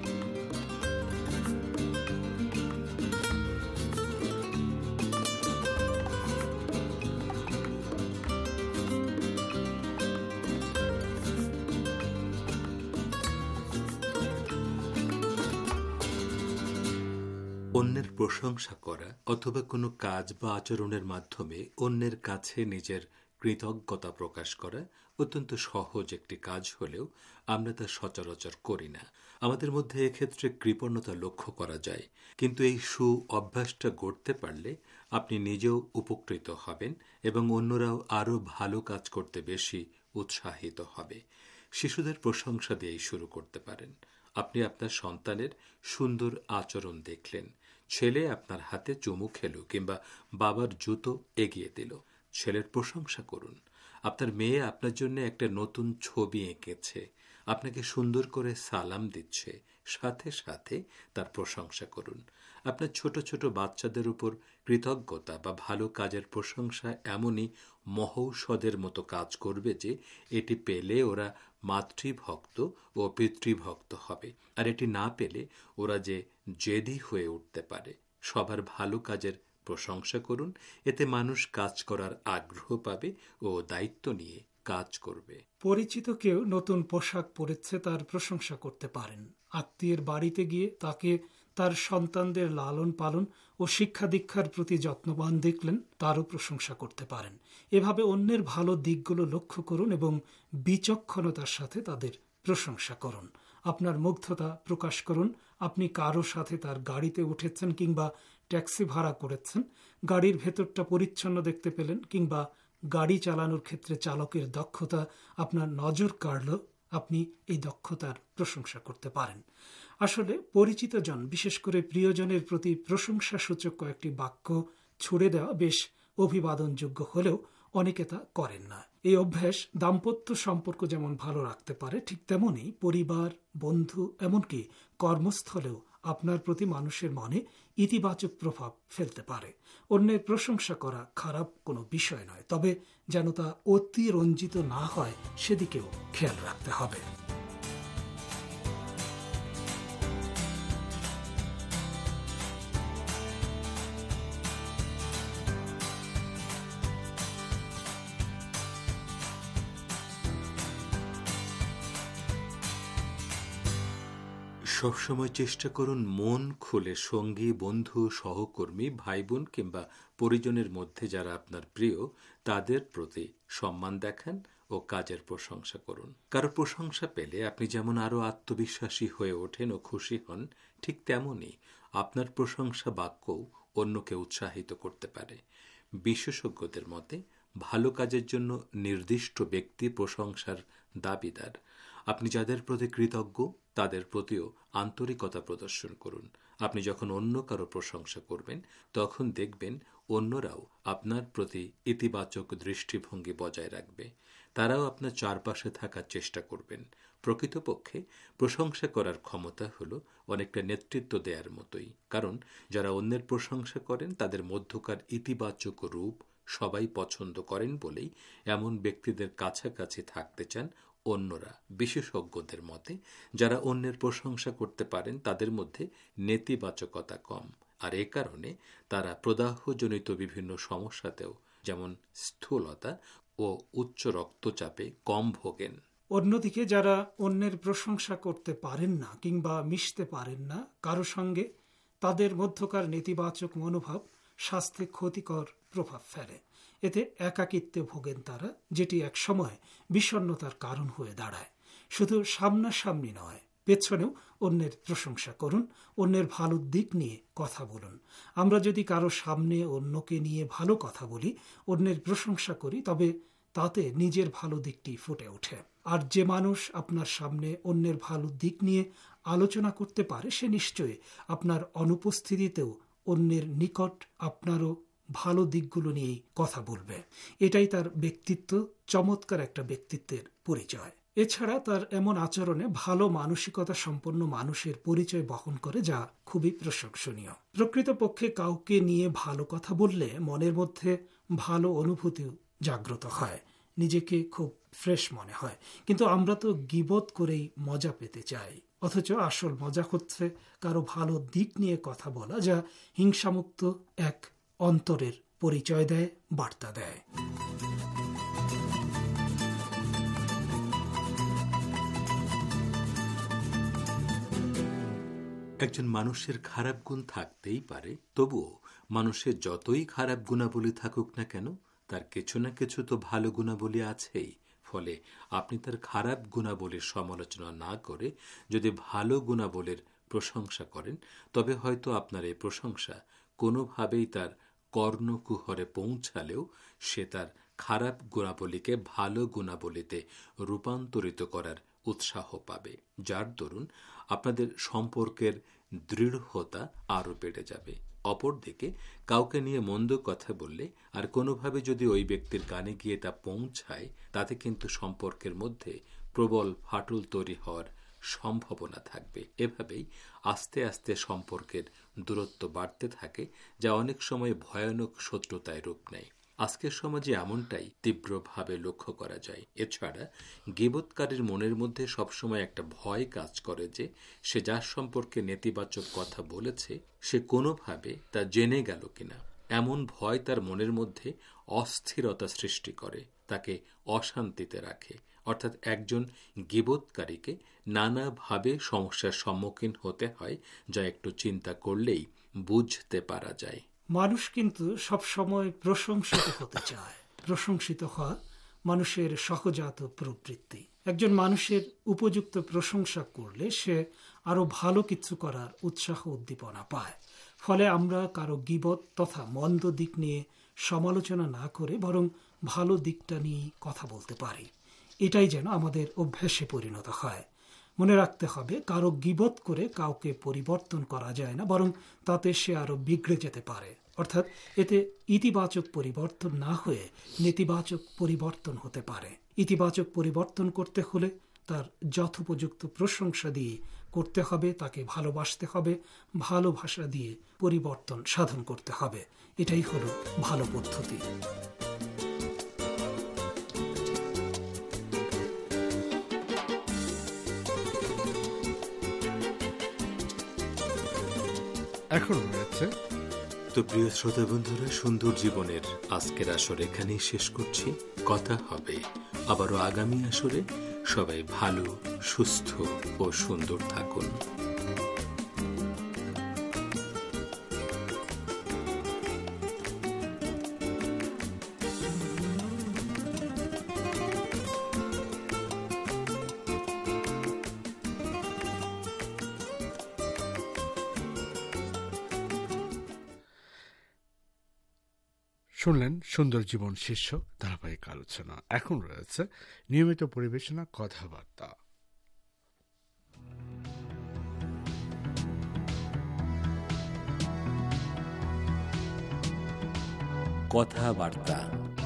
অন্যের প্রশংসা করা অথবা কোনো কাজ বা আচরণের মাধ্যমে অন্যের কাছে নিজের কৃতজ্ঞতা প্রকাশ করা অত্যন্ত সহজ একটি কাজ হলেও আমরা তা সচরাচর করি না। আমাদের মধ্যে এক্ষেত্রে কৃপণতা লক্ষ্য করা যায়, কিন্তু এই অভ্যাসটা গড়তে পারলে আপনি নিজেও উপকৃত হবেন এবং অন্যরাও আরও ভালো কাজ করতে বেশি উৎসাহিত হবে। শিশুদের প্রশংসা দিয়েই শুরু করতে পারেন। আপনি আপনার সন্তানের সুন্দর আচরণ দেখলেন, ছেলে আপনার হাতে চুমু খেলো কিংবা বাবার জুতো এগিয়ে দিল, ছেলের প্রশংসা করুন। আপনার মেয়ে আপনার জন্য একটা নতুন ছবি এঁকেছে, আপনাকে সুন্দর করে সালাম দিচ্ছে, সাথে সাথে তার প্রশংসা করুন। আপনার ছোট ছোট বাচ্চাদের উপর কৃতজ্ঞতা বা ভালো কাজের প্রশংসা এমনই মহৌষধের মতো কাজ করবে যে এটি পেলে ওরা মাতৃভক্ত ও পিতৃভক্ত হবে, আর এটি না পেলে ওরা যে জেদি হয়ে উঠতে পারে। সবার ভালো কাজের প্রশংসা করুন, এতে মানুষ কাজ করার আগ্রহ পাবে ও দায়িত্ব নিয়ে কাজ করবে। পরিচিত কেউ নতুন পোশাক পরেছে, তার প্রশংসা করতে পারেন। আত্মীয়ের বাড়িতে গিয়ে তাকে তার সন্তানদের লালন পালন ও শিক্ষা দীক্ষার প্রতি যত্নবান দেখলেন, তারও প্রশংসা করতে পারেন। এভাবে অন্যের ভালো দিকগুলো লক্ষ্য করুন এবং বিচক্ষণতার সাথে তাদের প্রশংসা করুন। আপনার মুগ্ধতা প্রকাশ করুন, আপনি কারো সাথে তার গাড়িতে উঠেছেন কিংবা ট্যাক্সি ভাড়া করেছেন, গাড়ির ভেতরটা পরিচ্ছন্ন দেখতে পেলেন কিংবা গাড়ি চালানোর ক্ষেত্রে চালকের দক্ষতা আপনার নজর কাড়ল, আপনি এই দক্ষতার প্রশংসা করতে পারেন। আসলে পরিচিত জন, বিশেষ করে প্রিয়জনের প্রতি প্রশংসাসূচক কয়েকটি বাক্য ছুড়ে দেওয়া বেশ অভিবাদনযোগ্য হলেও অনেকে তা করেন না। এই অভ্যাস দাম্পত্য সম্পর্ক যেমন ভালো রাখতে পারে, ঠিক তেমনি পরিবার, বন্ধু, এমনকি কর্মস্থলেও আপনার প্রতি মানুষের মনে ইতিবাচক প্রভাব ফেলতে পারে। অন্যের প্রশংসা করা খারাপ কোনো বিষয় নয়, তবে যেন তা অতিরঞ্জিত না হয় সেদিকেও খেয়াল রাখতে হবে। সবসময় চেষ্টা করুন মন খুলে সঙ্গী, বন্ধু, সহকর্মী, ভাই বোন কিংবা পরিজনের মধ্যে যারা আপনার প্রিয় তাদের প্রতি সম্মান দেখান ও কাজের প্রশংসা করুন। কারো প্রশংসা পেলে আপনি যেমন আরও আত্মবিশ্বাসী হয়ে ওঠেন ও খুশি হন, ঠিক তেমনি আপনার প্রশংসা বাক্যও অন্যকে উৎসাহিত করতে পারে। বিশেষজ্ঞদের মতে ভালো কাজের জন্য নির্দিষ্ট ব্যক্তি প্রশংসার দাবিদার। আপনি যাদের প্রতি কৃতজ্ঞ তাদের প্রতিও আন্তরিকতা প্রদর্শন করুন। আপনি যখন অন্য কারো প্রশংসা করবেন তখন দেখবেন অন্যরাও আপনার প্রতি ইতিবাচক দৃষ্টিভঙ্গি বজায় রাখবে। তারাও আপনার চারপাশে থাকার চেষ্টা করবেন। প্রকৃতপক্ষে প্রশংসা করার ক্ষমতা হলো অনেকটা নেতৃত্ব দেওয়ার মতোই, কারণ যারা অন্যের প্রশংসা করেন তাদের মধ্যকার ইতিবাচক রূপ সবাই পছন্দ করেন বলেই এমন ব্যক্তিদের কাছাকাছি থাকতে চান অন্যরা। বিশেষজ্ঞদের মতে যারা অন্যের প্রশংসা করতে পারেন তাদের মধ্যে নেতিবাচকতা কম, আর এ কারণে তারা প্রদাহজনিত বিভিন্ন সমস্যাতেও, যেমন স্থূলতা ও উচ্চ রক্তচাপে, কম ভোগেন। অন্যদিকে যারা অন্যের প্রশংসা করতে পারেন না কিংবা মিশতে পারেন না কারো সঙ্গে, তাদের মধ্যকার নেতিবাচক মনোভাব স্বাস্থ্যে ক্ষতিকর প্রভাব ফেলে। এতে একাকিত্বে ভোগেন তারা, যেটি এক সময় বিষণ্ণতার কারণ হয়ে দাঁড়ায়। শুধু সামনাসামনি নয়, পেছনেও অন্যের প্রশংসা করুন, অন্যের ভালো দিক নিয়ে কথা বলুন। আমরা যদি কারো সামনে অন্যকে নিয়ে ভালো কথা বলি, অন্যের প্রশংসা করি, তবে তাতে নিজের ভালো দিকটি ফুটে ওঠে। আর যে মানুষ আপনার সামনে অন্যের ভালো দিক নিয়ে আলোচনা করতে পারে, সে নিশ্চয়ই আপনার অনুপস্থিতিতেও অন্যের নিকট আপনারও ভালো দিকগুলো নিয়েই কথা বলবে। এটাই তার ব্যক্তিত্ব, চমৎকার একটা ব্যক্তিত্বের পরিচয়। এছাড়া তার এমন আচরণে ভালো মানসিকতা সম্পন্ন মানুষের পরিচয় বহন করে, যা খুবই প্রশংসনীয়। প্রকৃতপক্ষে কাউকে নিয়ে ভালো কথা বললে মনের মধ্যে ভালো অনুভূতি জাগ্রত হয়, নিজেকে খুব ফ্রেশ মনে হয়। কিন্তু আমরা তো গীবত করেই মজা পেতে চাই, অথচ আসল মজা হচ্ছে কারো ভালো দিক নিয়ে কথা বলা, যা হিংসামুক্ত এক অন্তরের পরিচয় দেয়, বার্তা দেয়। একজন মানুষের খারাপ গুণ থাকতেই পারে, তবুও মানুষের যতই খারাপ গুণাবলী থাকুক না কেন, তার কিছু না কিছু তো ভালো গুণাবলী আছেই। ফলে আপনি তার খারাপ গুণাবলীর সমালোচনা না করে যদি ভালো গুণাবলীর প্রশংসা করেন, তবে হয়তো আপনার এই প্রশংসা কোনোভাবেই তার কর্ণকুহরে পৌঁছালেও সে তার খারাপ গুণাবলীকে ভালো গুণাবলীতে রূপান্তরিত করার উৎসাহ পাবে, যার দরুন আপনাদের সম্পর্কের দৃঢ়তা আরও বেড়ে যাবে। অপরদিকে কাউকে নিয়ে মন্দ কথা বললে আর কোনোভাবে যদি ওই ব্যক্তির কানে গিয়ে তা পৌঁছায়, তাতে কিন্তু সম্পর্কের মধ্যে প্রবল ফাটল তৈরি হওয়ার সম্ভাবনা থাকবে। এভাবেই আস্তে আস্তে সম্পর্কের দূরত্ব বাড়তে থাকে, যা অনেক সময় ভয়ানক শত্রুতায় রূপ নেয়। আজকের সমাজে এমনটাই তীব্রভাবে লক্ষ্য করা যায়। এছাড়া গীবতকারীর মনের মধ্যে সবসময় একটা ভয় কাজ করে যে সে যার সম্পর্কে নেতিবাচক কথা বলেছে সে কোনোভাবে তা জেনে গেল কিনা। এমন ভয় তার মনের মধ্যে অস্থিরতা সৃষ্টি করে, তাকে অশান্তিতে রাখে। অর্থাৎ একজন গীবতকারীকে নানাভাবে সমস্যার সম্মুখীন হতে হয়, যা একটু চিন্তা করলেই বুঝতে পারা যায়। মানুষ কিন্তু সবসময় প্রশংসিত হতে চায়। প্রশংসিত হওয়া মানুষের সহজাত প্রবৃত্তি। একজন মানুষের উপযুক্ত প্রশংসা করলে সে আরো ভালো কিছু করার উৎসাহ উদ্দীপনা পায়। ফলে আমরা কারো গীবত তথা মন্দ দিক নিয়ে সমালোচনা না করে বরং ভালো দিকটা নিয়ে কথা বলতে পারি। এটাই যেন আমাদের অভ্যাসে পরিণত হয়। মনে রাখতে হবে, কারো গীবত করে কাউকে পরিবর্তন করা যায় না, বরং তাতে সে আরো বিগড়ে যেতে পারে। অর্থাৎ এতে ইতিবাচক পরিবর্তন না হয়ে নেতিবাচক পরিবর্তন হতে পারে। ইতিবাচক পরিবর্তন করতে হলে তার যথোপযুক্ত প্রশংসা দিয়ে করতে হবে, তাকে ভালোবাসতে হবে, ভালোবাসা দিয়ে পরিবর্তন সাধন করতে হবে। এটাই হলো ভালো পদ্ধতি। এখন রয়েছে তো প্রিয় শ্রোতা বন্ধুরা, সুন্দর জীবনের আজকের আসর এখানেই শেষ করছি। কথা হবে আবারও আগামী আসরে। সবাই ভালো, সুস্থ ও সুন্দর থাকুন। শুনলেন সুন্দর জীবন শীর্ষক ধারাবাহিক আলোচনা। এখন রয়েছে নিয়মিত পরিবেশনা কথাবার্তা। কথাবার্তা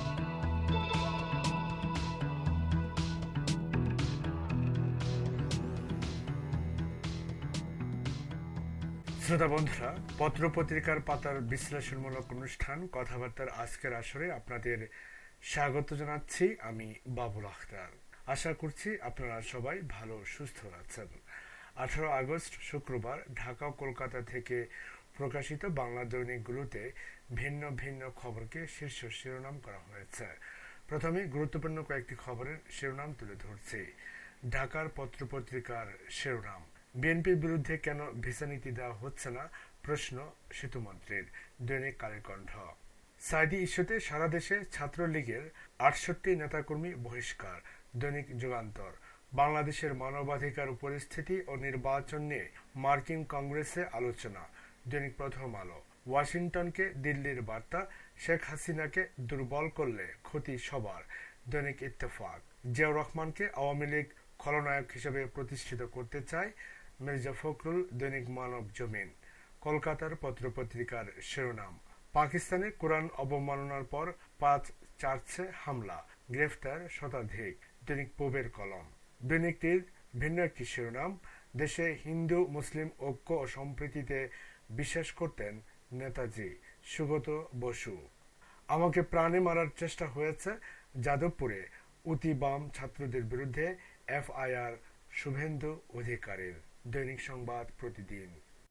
শ্রোতা বন্ধুরা, পত্র পত্রিকার পাতার বিশ্লেষণমূলক অনুষ্ঠান কথাবার্তার আজকের আসরে আপনাদের স্বাগত জানাচ্ছি। আমি বাবুল আখতার। আশা করছি আপনারা সবাই ভালো সুস্থ আছেন। 18 আগস্ট শুক্রবার ঢাকা ও কলকাতা থেকে প্রকাশিত বাংলা দৈনিকগুলোতে ভিন্ন ভিন্ন খবরকে শীর্ষ শিরোনাম করা হয়েছে। প্রথমে গুরুত্বপূর্ণ কয়েকটি খবরের শিরোনাম তুলে ধরছি। ঢাকার পত্রপত্রিকার শিরোনাম: বিএনপির বিরুদ্ধে কেন ভিসা নীতি দেওয়া হচ্ছে না, প্রশ্ন সেতুমন্ত্রীর। দৈনিক কালের কণ্ঠ: সাইদি ইস্যুতে সারা দেশে ছাত্রলীগের 68 নেতাকর্মী বহিষ্কার। দৈনিক যুগান্তর: বাংলাদেশের মানবাধিকার পরিস্থিতি ও নির্বাচন নিয়ে মার্কিন কংগ্রেসে আলোচনা। দৈনিক প্রথম আলো: ওয়াশিংটনকে দিল্লির বার্তা, শেখ হাসিনাকে দুর্বল করলে ক্ষতি সবার। দৈনিক ইত্তেফাক: জিয়াউর রহমানকে আওয়ামী লীগ খলনায়ক হিসেবে প্রতিষ্ঠিত করতে চায় মির্জা ফখরুল। দৈনিক মানব জমিন। কলকাতার পত্রপত্রিকার শিরোনাম: পাকিস্তানে কোরআন অবমাননার পর 5 চার্চে হামলা, গ্রেফতার শতাধিক। দৈনিক পূবের কলম। দৈনিকটির ভিন্ন একটি শিরোনাম: দেশে হিন্দু মুসলিম ঐক্য ও সম্প্রীতিতে বিশ্বাস করতেন নেতাজি, সুগত বসু। আমাকে প্রাণে মারার চেষ্টা হয়েছে, যাদবপুরে অতি বাম ছাত্রদের বিরুদ্ধে এফআইআর শুভেন্দু অধিকারীর। দৈনিক সংবাদ প্রতিদিন।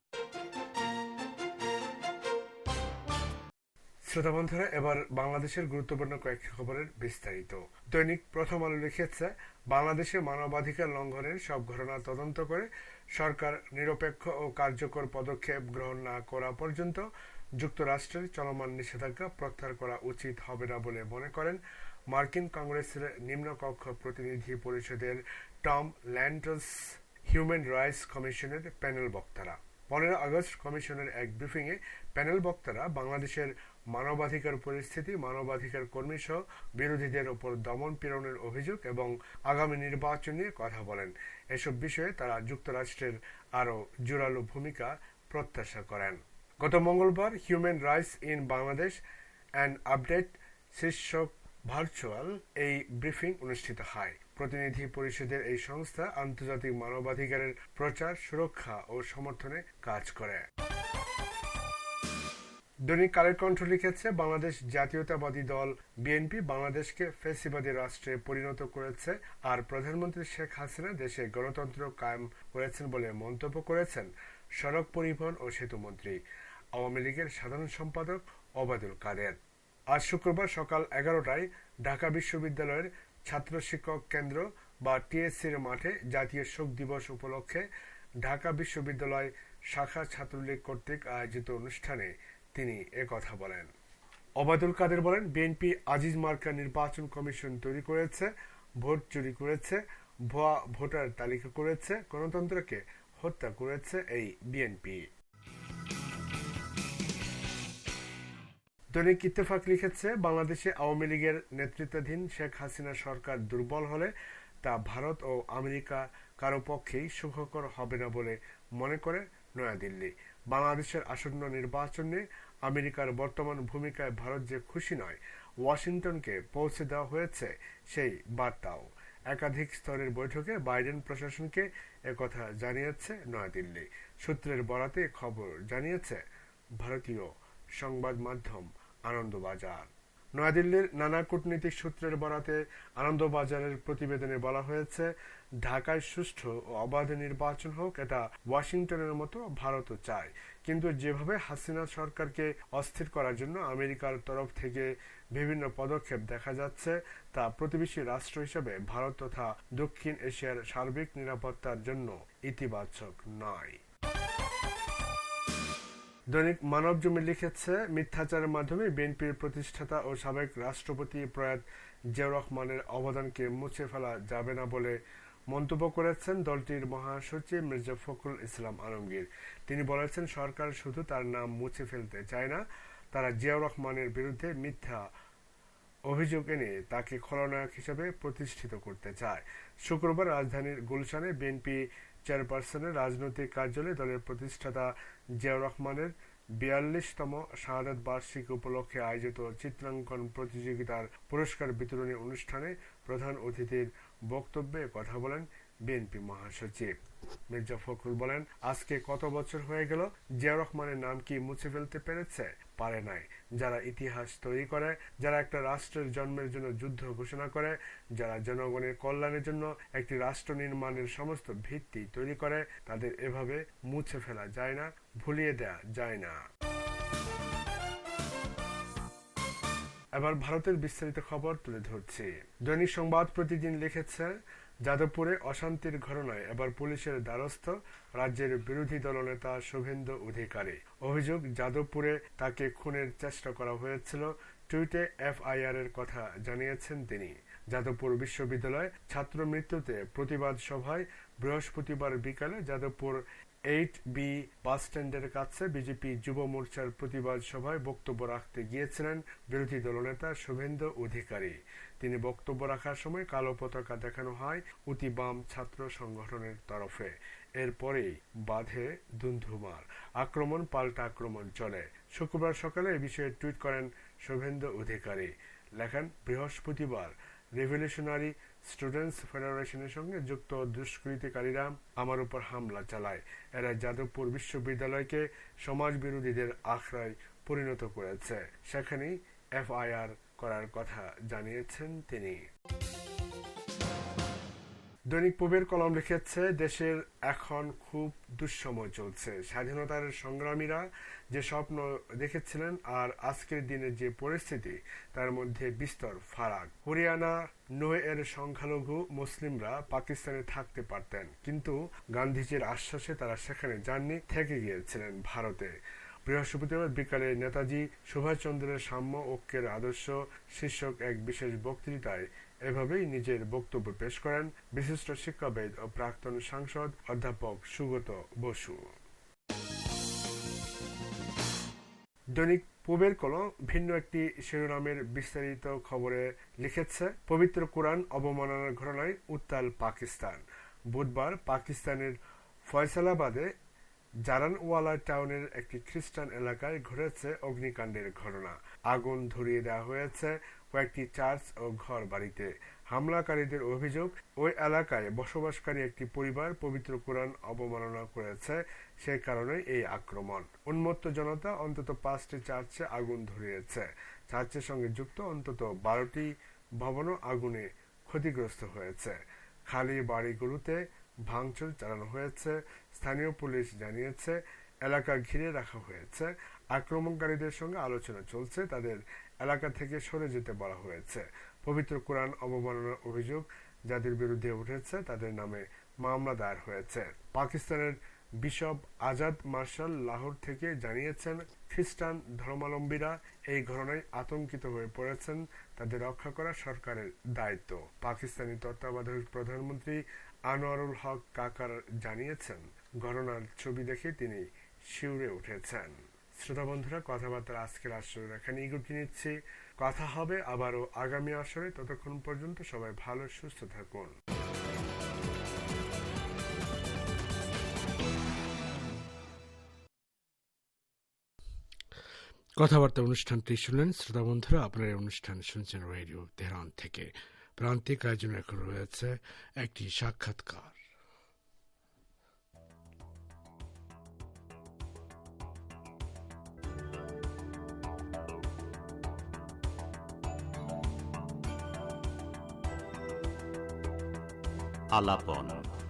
শ্রোতা বন্ধুরা, এবার বাংলাদেশের গুরুত্বপূর্ণ কয়েকটি খবরের বিস্তারিত। দৈনিক প্রথম আলো লিখেছে, বাংলাদেশে মানবাধিকার লঙ্ঘনের সব ঘটনা তদন্ত করে সরকার নিরপেক্ষ ও কার্যকর পদক্ষেপ গ্রহণ না করা পর্যন্ত যুক্তরাষ্ট্রের চলমান নিষেধাজ্ঞা প্রত্যাহার করা উচিত হবে না বলে মনে করেন মার্কিন কংগ্রেসের নিম্নকক্ষ প্রতিনিধি পরিষদের টম ল্যান্টস হিউম্যান রাইটস কমিশনের প্যানেল বক্তারা। 15 আগস্ট কমিশনের এক ব্রিফিংয়ে প্যানেল বক্তারা বাংলাদেশের মানবাধিকার পরিস্থিতি, মানবাধিকার কর্মী সহ বিরোধীদের ওপর দমন পীড়নের অভিযোগ এবং আগামী নির্বাচন নিয়ে কথা বলেন। এসব বিষয়ে তারা যুক্তরাষ্ট্রের আরও জোরালো ভূমিকা প্রত্যাশা করেন। গত মঙ্গলবার human rights in Bangladesh and update শীর্ষক ভার্চুয়াল এই ব্রিফিং অনুষ্ঠিত হয়। প্রতিনিধি পরিষদের এই সংস্থা আন্তর্জাতিক মানবাধিকারের প্রচার, সুরক্ষা ও সমর্থনে কাজ করে। দৈনিক কালের কণ্ঠ লিখেছে, বাংলাদেশ জাতীয়তাবাদী দল বিএনপি বাংলাদেশকে ফ্যাসিবাদী রাষ্ট্রে পরিণত করেছে আর প্রধানমন্ত্রী শেখ হাসিনা দেশে গণতন্ত্র কায়েম করেছেন বলে মন্তব্য করেছেন সড়ক পরিবহন ও সেতুমন্ত্রী আওয়ামী লীগের সাধারণ সম্পাদক ওবায়দুল কাদের। আজ শুক্রবার সকাল 11টায় ঢাকা বিশ্ববিদ্যালয়ের ছাত্র শিক্ষক কেন্দ্র বা টিএসসির মাঠে জাতীয় শোক দিবস উপলক্ষে ঢাকা বিশ্ববিদ্যালয় শাখা ছাত্রলীগ কর্তৃক আয়োজিত অনুষ্ঠানে তিনি একথা বলেন। ওবায়দুল কাদের বলেন, বিএনপি আজিজ মার্কা নির্বাচন কমিশন তৈরি করেছে, ভোট চুরি করেছে, ভুয়া ভোটার তালিকা করেছে, গণতন্ত্রকে হত্যা করেছে এই বিএনপি। দৈনিক ইত্তেফাক লিখেছে, বাংলাদেশে আওয়ামী লীগের নেতৃত্বাধীন শেখ হাসিনা সরকার দুর্বল হলে তা ভারত ও আমেরিকা কারো পক্ষেই সুখকর হবে না বলে মনে করে নয়াদিল্লি। বাংলাদেশের আসন্ন নির্বাচনে আমেরিকার বর্তমান ভূমিকায় ভারত যে খুশি নয়, ওয়াশিংটনকে পৌঁছে দেওয়া হয়েছে সেই বার্তাও। একাধিক স্তরের বৈঠকে বাইডেন প্রশাসনকে একথা জানিয়েছে নয়াদিল্লি। সূত্রের বরাতে খবর জানিয়েছে ভারতীয় সংবাদ মাধ্যম আনন্দবাজার। নয়াদিল্লির নানা কূটনৈতিক সূত্রের বরাতে আনন্দবাজারের প্রতিবেদনে বলা হয়েছে, ঢাকায় সুষ্ঠু ও অবাধ নির্বাচন হোক, এটা ওয়াশিংটনের মতো ভারতও চায়। কিন্তু যেভাবে হাসিনা সরকারকে অস্থির করার জন্য আমেরিকার তরফ থেকে বিভিন্ন পদক্ষেপ দেখা যাচ্ছে, তা প্রতিবেশী রাষ্ট্র হিসেবে ভারত তথা দক্ষিণ এশিয়ার সার্বিক নিরাপত্তার জন্য ইতিবাচক নয়। দৈনিক মানব জমিন লিখেছে, মিথ্যাচারের মাধ্যমে বিএনপির প্রতিষ্ঠাতা ও সাবেক রাষ্ট্রপতি প্রয়াত জিয়াউর রহমানের অবদানকে মুছে ফেলা যাবে না বলে মন্তব্য করেছেন দলটির মহাসচিব মির্জা ফখরুল ইসলাম আলমগীর। তিনি বলেছেন, সরকার শুধু তার নাম মুছে ফেলতে চায় না, তারা জিয়াউর রহমানের বিরুদ্ধে মিথ্যা অভিযোগ এনে তাকে খলনায়ক হিসেবে প্রতিষ্ঠিত করতে চায়। শুক্রবার রাজধানীর গুলশানে বিএনপি চেয়ারপারসনের রাজনৈতিক কার্যালয়ে দলের প্রতিষ্ঠাতা জিয়াউর রহমানের ৪২তম শাহাদাত বার্ষিকী উপলক্ষে আয়োজিত চিত্রাঙ্কন প্রতিযোগিতার পুরস্কার বিতরণী অনুষ্ঠানে প্রধান অতিথির বক্তব্যে কথা বলেন বিএনপি মহাসচিব। মির্জা ফখরুল বলেন, আজকে কত বছর হয়ে গেল, জিয়াউর রহমানের নাম কি মুছে ফেলতে পেরেছে? পারে নাই। যারা ইতিহাস তৈরি করে, যারা একটা রাষ্ট্রের জন্মের জন্য যুদ্ধ ঘোষণা করে, যারা জনগণের কল্যাণের জন্য একটি রাষ্ট্র নির্মাণের সমস্ত ভিত্তি তৈরি করে, তাদের এভাবে মুছে ফেলা যায় না, ভুলিয়ে দেয়া যায় না। এবার ভারতের বিস্তারিত খবর তুলে ধরছি। দৈনিক সংবাদ প্রতিদিন লিখেছে, যাদবপুরে অশান্তির ঘটনায় এবার পুলিশের দ্বারস্থ রাজ্যের বিরোধী দলনেতা শুভেন্দু অধিকারী। অভিযোগ, যাদবপুরে তাকে খুনের চেষ্টা করা হয়েছিল। টুইটে এফআইআর এর কথা জানিয়েছেন তিনি। যাদবপুর বিশ্ববিদ্যালয় ছাত্র মৃত্যুতে প্রতিবাদ সভায় বৃহস্পতিবার বিকালে যাদবপুর 8B বাসস্ট্যান্ডের কাছে বিজেপি যুব মোর্চার প্রতিবাদ সভায় বক্তব্য রাখতে গিয়েছিলেন বিরোধী দলনেতা শুভেন্দু অধিকারী। তিনি বক্তব্য রাখার সময় কালো পতাকা দেখানো হয় অতি বাম ছাত্র সংগঠনের তরফে। এরপরেই বাধে ধুন্ধুমার, আক্রমণ পাল্টা আক্রমণ চলে। শুক্রবার সকালে এ বিষয়ে টুইট করেন শুভেন্দু অধিকারী। লেখেন, বৃহস্পতিবার রেভলিউশনারি স্টুডেন্টস ফেডারেশনের সঙ্গে যুক্ত দুষ্কৃতিকারীরা আমার উপর হামলা চালায়। এরা যাদবপুর বিশ্ববিদ্যালয়কে সমাজ বিরোধীদের আখড়ায় পরিণত করেছে। সেখানেই এফআইআর করার কথা জানিয়েছেন তিনি। দৈনিক পূবের কলম লিখেছে, দেশের এখন খুব দুঃসময় চলছে। স্বাধীনতার সংগ্রামীরা যে স্বপ্ন দেখেছিলেন আর আজকের দিনে যে পরিস্থিতি, তার মধ্যে বিস্তর ফারাক। হরিয়ানা নোয়ের সংখ্যালঘু মুসলিমরা পাকিস্তানে থাকতে পারতেন, কিন্তু গান্ধীজির আশ্বাসে তারা সেখানে যাননি, থেকে গিয়েছিলেন ভারতে। বৃহস্পতিবার বিকালে নেতাজি সুভাষচন্দ্রের সাম্য ঐক্যের আদর্শ শীর্ষক এক বিশেষ বক্তৃতায় এভাবেই নিজের বক্তব্য পেশ করেন বিশিষ্ট শিক্ষাবিদ ও প্রাক্তন সাংসদ অধ্যাপক সুগত বসু। দৈনিক পূবের কলম ভিন্ন একটি শিরোনামের বিস্তারিত খবরে লিখেছে, পবিত্র কোরআন অবমাননার ঘটনায় উত্তাল পাকিস্তান। বুধবার পাকিস্তানের ফয়সালাবাদে জারানওয়ালা টাউনের একটি খ্রিস্টান এলাকায় ঘটেছে অগ্নিকাণ্ডের ঘটনা। আগুন ধরিয়ে দেওয়া হয়েছে কয়েকটি চার্চ ও ঘর বাড়িতে। হামলাকারীদের অভিযোগ, ওই এলাকায় বসবাসকারী একটি পরিবার পবিত্র কোরআন অবমাননা করেছে, সেই কারণে এই আক্রমণ। উন্মত্ত জনতা অন্তত 5টি চার্চে আগুন ধরিয়েছে। চার্চের সঙ্গে যুক্ত অন্তত 12টি ভবনও আগুনে ক্ষতিগ্রস্ত হয়েছে। খালি বাড়িগুলোতে ভাঙচুর চালানো হয়েছে। স্থানীয় পুলিশ জানিয়েছে, এলাকা ঘিরে রাখা হয়েছে। আক্রমণকারীদের সঙ্গে আলোচনা চলছে, তাদের এলাকা থেকে সরে যেতে বলা হয়েছে। পবিত্র কোরআন অবমাননার অভিযোগ যাদের বিরুদ্ধে উঠেছে তাদের নামে মামলা দায়ের হয়েছে। পাকিস্তানের বিশপ আজাদ মার্শাল লাহোর থেকে জানিয়েছেন, খ্রিস্টান ধর্মাবলম্বীরা এই ঘটনায় আতঙ্কিত হয়ে পড়েছেন, তাদের রক্ষা করা সরকারের দায়িত্ব। পাকিস্তানি তত্ত্বাবধায়ক প্রধানমন্ত্রী আনোয়ারুল হক কাকার জানিয়েছেন, ঘটনার ছবি দেখে তিনি শিউরে উঠেছেন। শ্রোতা বন্ধুরা, কথাবার্তার আজকের আসর এখানেই গুটিয়ে নিচ্ছি। কথা হবে আবারও আগামী আসরে। ততক্ষণ পর্যন্ত সবাই ভালো সুস্থ থাকুন। কথাবার্তা অনুষ্ঠানটি শুনলেন। শ্রোতা বন্ধুরা, আপনার এই অনুষ্ঠান শুনছেন রেডিও তেহরান থেকে। প্রান্তিক আয়োজনে এখন রয়েছে একটি সাক্ষাৎকার। আলাপন।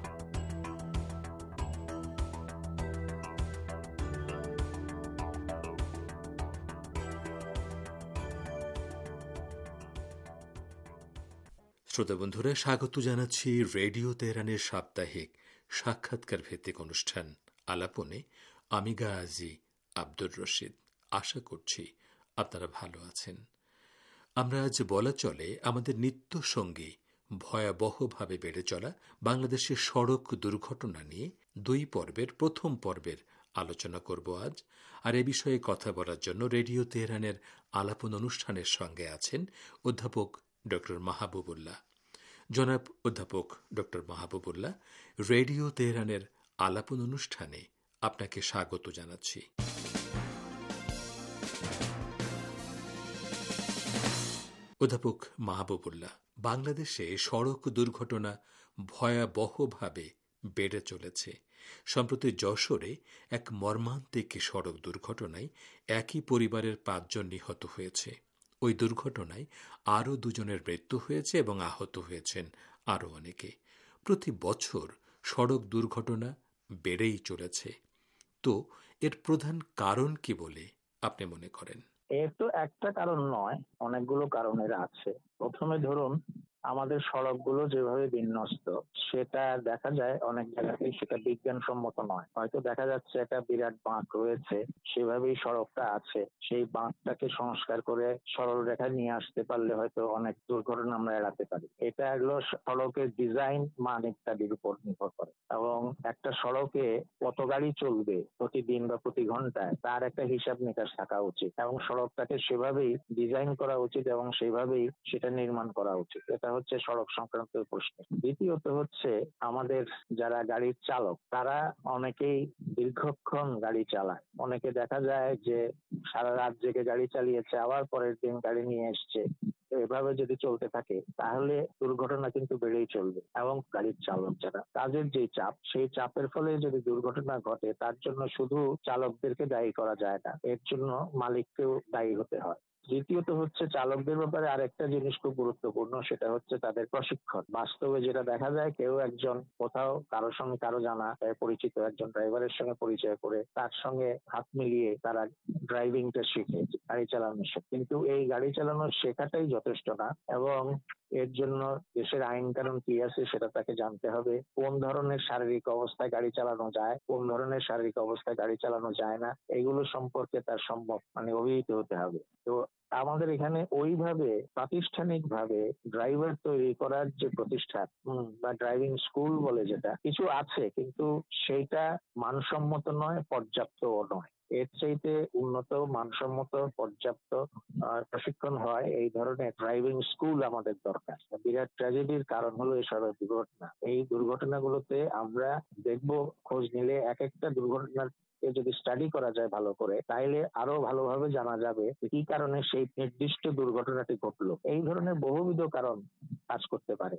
শ্রোতা বন্ধুরা, স্বাগত জানাচ্ছি রেডিও তেহরানের সাপ্তাহিক সাক্ষাৎকার ভিত্তিক অনুষ্ঠান আলাপনে। আমি গাজী আব্দুর রশিদ। আশা করছি আপনারা ভালো আছেন। আমরা আজ বলা চলে আমাদের নিত্য সঙ্গী ভয়াবহভাবে বেড়ে চলা বাংলাদেশের সড়ক দুর্ঘটনা নিয়ে 2 পর্বের প্রথম পর্বের আলোচনা করব আজ। আর এ বিষয়ে কথা বলার জন্য রেডিও তেহরানের আলাপন অনুষ্ঠানের সঙ্গে আছেন অধ্যাপক ডক্টর মাহবুবুল্লাহ। জনাব অধ্যাপক ডক্টর মাহবুবুল্লাহ, রেডিও তেহরানের আলাপন অনুষ্ঠানে আপনাকে স্বাগত জানাচ্ছি। অধ্যাপক মাহবুবুল্লাহ, বাংলাদেশে সড়ক দুর্ঘটনা ভয়াবহভাবে বেড়ে চলেছে। সম্প্রতি যশোরে এক মর্মান্তিক সড়ক দুর্ঘটনায় একই পরিবারের 5 জন নিহত হয়েছে। ওই দুর্ঘটনায় আরও 2 জনের মৃত্যু হয়েছে এবং আহত হয়েছেন আরও অনেকে। প্রতি বছর সড়ক দুর্ঘটনা বেড়েই চলেছে। তো এর প্রধান কারণ কি বলে আপনি মনে করেন? এর তো একটা কারণ নয়, অনেকগুলো কারণের আছে। প্রথমে ধরুন, আমাদের সড়কগুলো যেভাবে বিন্যস্ত, সেটা দেখা যায় অনেক জায়গাতেই সেটা বিজ্ঞানসম্মত নয়। হয়তো দেখা যাচ্ছে একটা বিরাট বাঁক রয়েছে, সেভাবেই সড়কটা আছে, সেই বাঁকটাকে সংস্কার করে সরল রেখায় নিয়ে আসতে পারলে হয়তো অনেক দুর্ঘটনা আমরা এড়াতে পারি। এটা হলো সড়কের ডিজাইন, মান ইত্যাদির উপর নির্ভর করে। এবং একটা সড়কে কত গাড়ি চলবে প্রতিদিন বা প্রতি ঘন্টায়, তার একটা হিসাব নিকাশ থাকা উচিত এবং সড়কটাকে সেভাবেই ডিজাইন করা উচিত এবং সেভাবেই সেটা নির্মাণ করা উচিত। এটা হচ্ছে সড়ক সংক্রান্ত প্রশ্ন। দ্বিতীয়ত হচ্ছে, আমাদের যারা গাড়ির চালক, তারা অনেকেই দীর্ঘক্ষণ গাড়ি চালায়। অনেকে দেখা যায় যে সারা রাত জেগে গাড়ি চালিয়েছে, আবার পরের দিন গাড়ি নিয়ে এসছে। এভাবে যদি চলতে থাকে তাহলে দুর্ঘটনা কিন্তু বেড়েই চলবে। এবং গাড়ির চালক যারা, কাজের যে চাপ, সেই চাপের ফলে যদি দুর্ঘটনা ঘটে, তার জন্য শুধু চালকদেরকে দায়ী করা যায় না, এর জন্য মালিককেও দায়ী হতে হয়। দ্বিতীয়ত হচ্ছে, চালকদের ব্যাপারে আরেকটা জিনিস খুব গুরুত্বপূর্ণ, সেটা হচ্ছে তাদের প্রশিক্ষণ। বাস্তবে যেটা দেখা যায়, কেউ একজন কোথাও কারোর সঙ্গে কারো জানা পরিচিত একজন ড্রাইভারের সঙ্গে পরিচয় করে তার সঙ্গে হাত মিলিয়ে তারা ড্রাইভিংটা শিখে, গাড়ি চালানো শেখে। কিন্তু এই গাড়ি চালানো শেখাটাই যথেষ্ট না, এবং এর জন্য দেশের আইন কানুন কি আছে সেটা তাকে জানতে হবে। কোন ধরনের শারীরিক অবস্থায় গাড়ি চালানো যায়, কোন ধরনের শারীরিক অবস্থায় গাড়ি চালানো যায় না, এগুলো সম্পর্কে তার অভিহিত হতে হবে। তো আমাদের এখানে ওইভাবে প্রাতিষ্ঠানিক ভাবে ড্রাইভার তৈরি করার যে প্রতিষ্ঠান বা ড্রাইভিং স্কুল বলে যেটা কিছু আছে, কিন্তু সেইটা মানসম্মত নয়, পর্যাপ্তও নয়। এর চাইতে উন্নত, মানসম্মত, পর্যাপ্ত প্রশিক্ষণ হয় এই ধরনের ড্রাইভিং স্কুল আমাদের দরকার। বিরাট ট্র্যাজেডির কারণ হলো এই সড়ক দুর্ঘটনা। এই দুর্ঘটনাগুলোতে আমরা দেখবো, খোঁজ নিলে এক একটা দুর্ঘটনার যদি স্টাডি করা যায় ভালো করে, তাইলে আরো ভালোভাবে জানা যাবে কি কারণে সেই নির্দিষ্ট দুর্ঘটনাটি ঘটলো। এই ধরনের বহুবিধ কারণ কাজ করতে পারে।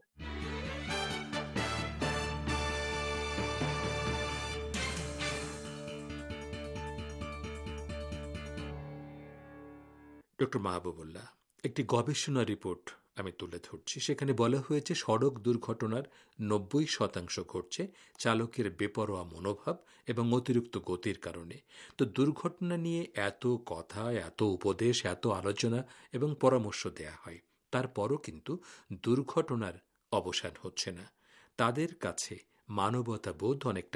ডক্টর মাহবুবুল্লাহ, একটি গবেষণা রিপোর্ট আমি তুলে ধরছি। সেখানে বলা হয়েছে সড়ক দুর্ঘটনার 90% ঘটছে চালকের বেপরোয়া মনোভাব এবং অতিরিক্ত গতির কারণে। তো দুর্ঘটনা নিয়ে এত কথা, এত উপদেশ, এত আলোচনা এবং পরামর্শ দেয়া হয়, তারপরও কিন্তু দুর্ঘটনার অবসান হচ্ছে না। তাদের কাছে মানবতা বোধ অনেকটা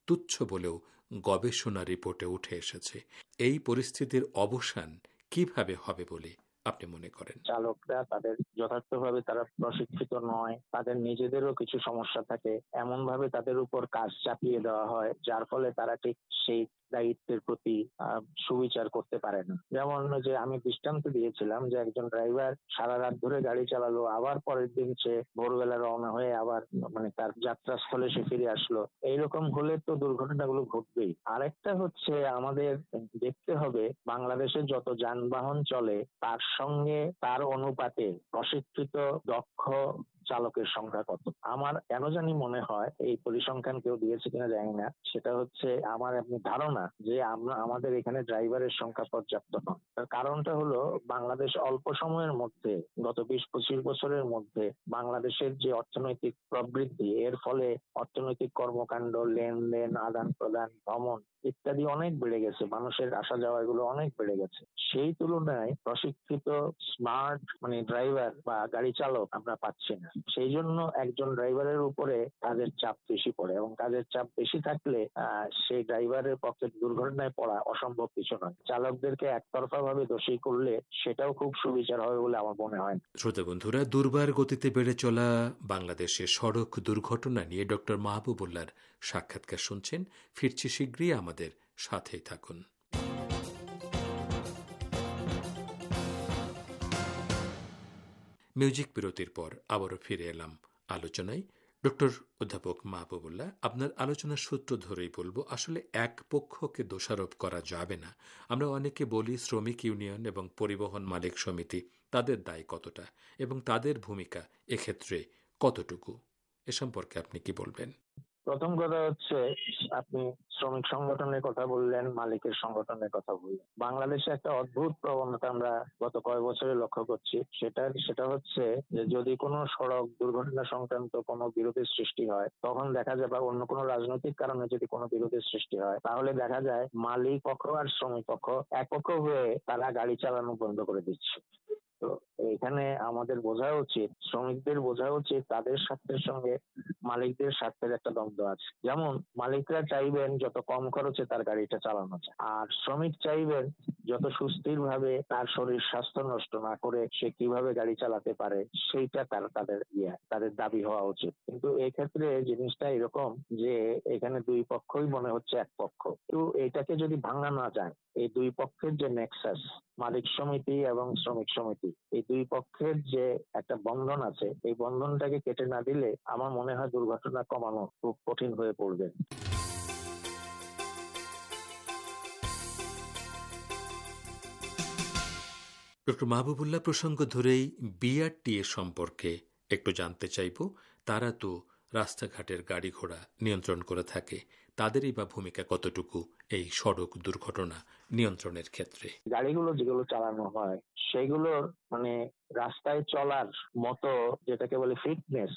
তুচ্ছ বলেও গবেষণা রিপোর্টে উঠে এসেছে। এই পরিস্থিতির অবসান কিভাবে হবে বলে আপনি মনে করেন? চালকরা তাদের যথার্থভাবে তারা প্রশিক্ষিত নয়, তাদের নিজেদেরও কিছু সমস্যা থাকে, এমন ভাবে তাদের উপর কাজ চাপিয়ে দেওয়া হয় যার ফলে তারা ঠিক সেই দায়িত্বের প্রতি সুবিচার করতে পারে না। যেমন যে আমি দৃষ্টান্ত দিয়েছিলাম যে একজন ড্রাইভার সারা রাত ধরে গাড়ি চালালো, আবার পরের দিন সে ভোরবেলা রওনা হয়ে আবার তার যাত্রাস্থলে সে ফিরে আসলো। এইরকম হলে তো দুর্ঘটনাগুলো ঘটবেই। আরেকটা হচ্ছে আমাদের দেখতে হবে বাংলাদেশে যত যানবাহন চলে তার সঙ্গে তার অনুপাতে প্রশিক্ষিত দক্ষ চালকের সংখ্যা কত। আমার কেন জানি মনে হয়, এই পরিসংখ্যান কেউ দিয়েছে কিনা জানি না, সেটা হচ্ছে আমার ধারণা যে আমাদের এখানে ড্রাইভারের সংখ্যা পর্যাপ্ত নয়। তার কারণটা হলো বাংলাদেশ অল্প সময়ের মধ্যে, গত 20-25 বছরের মধ্যে বাংলাদেশের যে অর্থনৈতিক প্রবৃদ্ধি, এর ফলে অর্থনৈতিক কর্মকাণ্ড, লেনদেন, আদান প্রদান, ভ্রমণ ইত্যাদি অনেক বেড়ে গেছে, মানুষের আসা যাওয়া এগুলো অনেক বেড়ে গেছে। সেই তুলনায় প্রশিক্ষিত স্মার্ট ড্রাইভার বা গাড়ি চালক আমরা পাচ্ছি না। সেই জন্য একজন ড্রাইভারের উপরে কাজের চাপ বেশি পড়ে, এবং কাজের চাপ বেশি থাকলে সেই ড্রাইভারের পক্ষে দুর্ঘটনায় পড়া অসম্ভব কিছু নয়। চালকদেরকে একতরফা ভাবে দোষী করলে সেটাও খুব সুবিচার হবে বলে আমার মনে হয়। শ্রোতা বন্ধুরা, দুর্বার গতিতে বেড়ে চলা বাংলাদেশের সড়ক দুর্ঘটনা নিয়ে ডক্টর মাহবুবুল্লাহর সাক্ষাৎকার শুনছেন। ফিরছি শীঘ্রই, আমাদের সাথেই থাকুন। মিউজিক বিরতির পর আবারও ফিরে এলাম আলোচনায়। ডক্টর অধ্যাপক মাহবুবুল্লাহ, আপনার আলোচনার সূত্র ধরেই বলবো, আসলে এক পক্ষকে দোষারোপ করা যাবে না। আমরা অনেকে বলি শ্রমিক ইউনিয়ন এবং পরিবহন মালিক সমিতি, তাদের দায় কতটা এবং তাদের ভূমিকা এক্ষেত্রে কতটুকু, এ সম্পর্কে আপনি কি বলবেন? প্রথম কথা হচ্ছে, আপনি শ্রমিক সংগঠনের কথা বললেন, মালিকের সংগঠনের কথা বললেন। বাংলাদেশে একটা অদ্ভুত প্রবণতা আমরা গত কয়েক বছরে লক্ষ্য করছি। সেটা হচ্ছে যে যদি কোনো সড়ক দুর্ঘটনা সংক্রান্ত কোনো বিরোধের সৃষ্টি হয়, তখন দেখা যায়, বা অন্য কোনো রাজনৈতিক কারণে যদি কোনো বিরোধের সৃষ্টি হয়, তাহলে দেখা যায় মালিক পক্ষ আর শ্রমিক পক্ষ একপক্ষ হয়ে তারা গাড়ি চালানো বন্ধ করে দিচ্ছে। তো এখানে আমাদের বোঝা উচিত, শ্রমিকদের বোঝা উচিত তাদের স্বার্থের সঙ্গে মালিকদের স্বার্থের একটা দ্বন্দ্ব আছে। যেমন মালিকরা চাইবেন যত কম খরচে তার গাড়িটা চালানো যায়, আর শ্রমিক চাইবেন যত সুস্থির ভাবে তার শরীর স্বাস্থ্য নষ্ট না করে সে কিভাবে গাড়ি চালাতে পারে সেইটা তাদের দাবি হওয়া উচিত। কিন্তু এই ক্ষেত্রে জিনিসটা এরকম যে এখানে দুই পক্ষই মনে হচ্ছে এক পক্ষ। তো এটাকে যদি ভাঙা না যায়, এই দুই পক্ষের যে নেক্সাস, মালিক সমিতি এবং শ্রমিক সমিতি, এই দুই পক্ষের যে একটা বন্ধন আছে, এই বন্ধনটাকে কেটে না দিলে আমার মনে হয় দুর্ঘটনা কমানো খুব কঠিন হয়ে পড়বে। ডক্টর মাহবুবুল্লাহ, প্রসঙ্গ ধরেই বিআরটিএ সম্পর্কে একটু জানতে চাইব। তারা তো রাস্তাঘাটের গাড়ি ঘোড়া নিয়ন্ত্রণ করে থাকে, তাদেরই বা ভূমিকা কতটুকু এই সড়ক দুর্ঘটনা নিয়ন্ত্রণের ক্ষেত্রে? গাড়িগুলো যেগুলো চালানো হয় সেগুলোর রাস্তায় চলার মতো যেটাকে বলে ফিটনেস,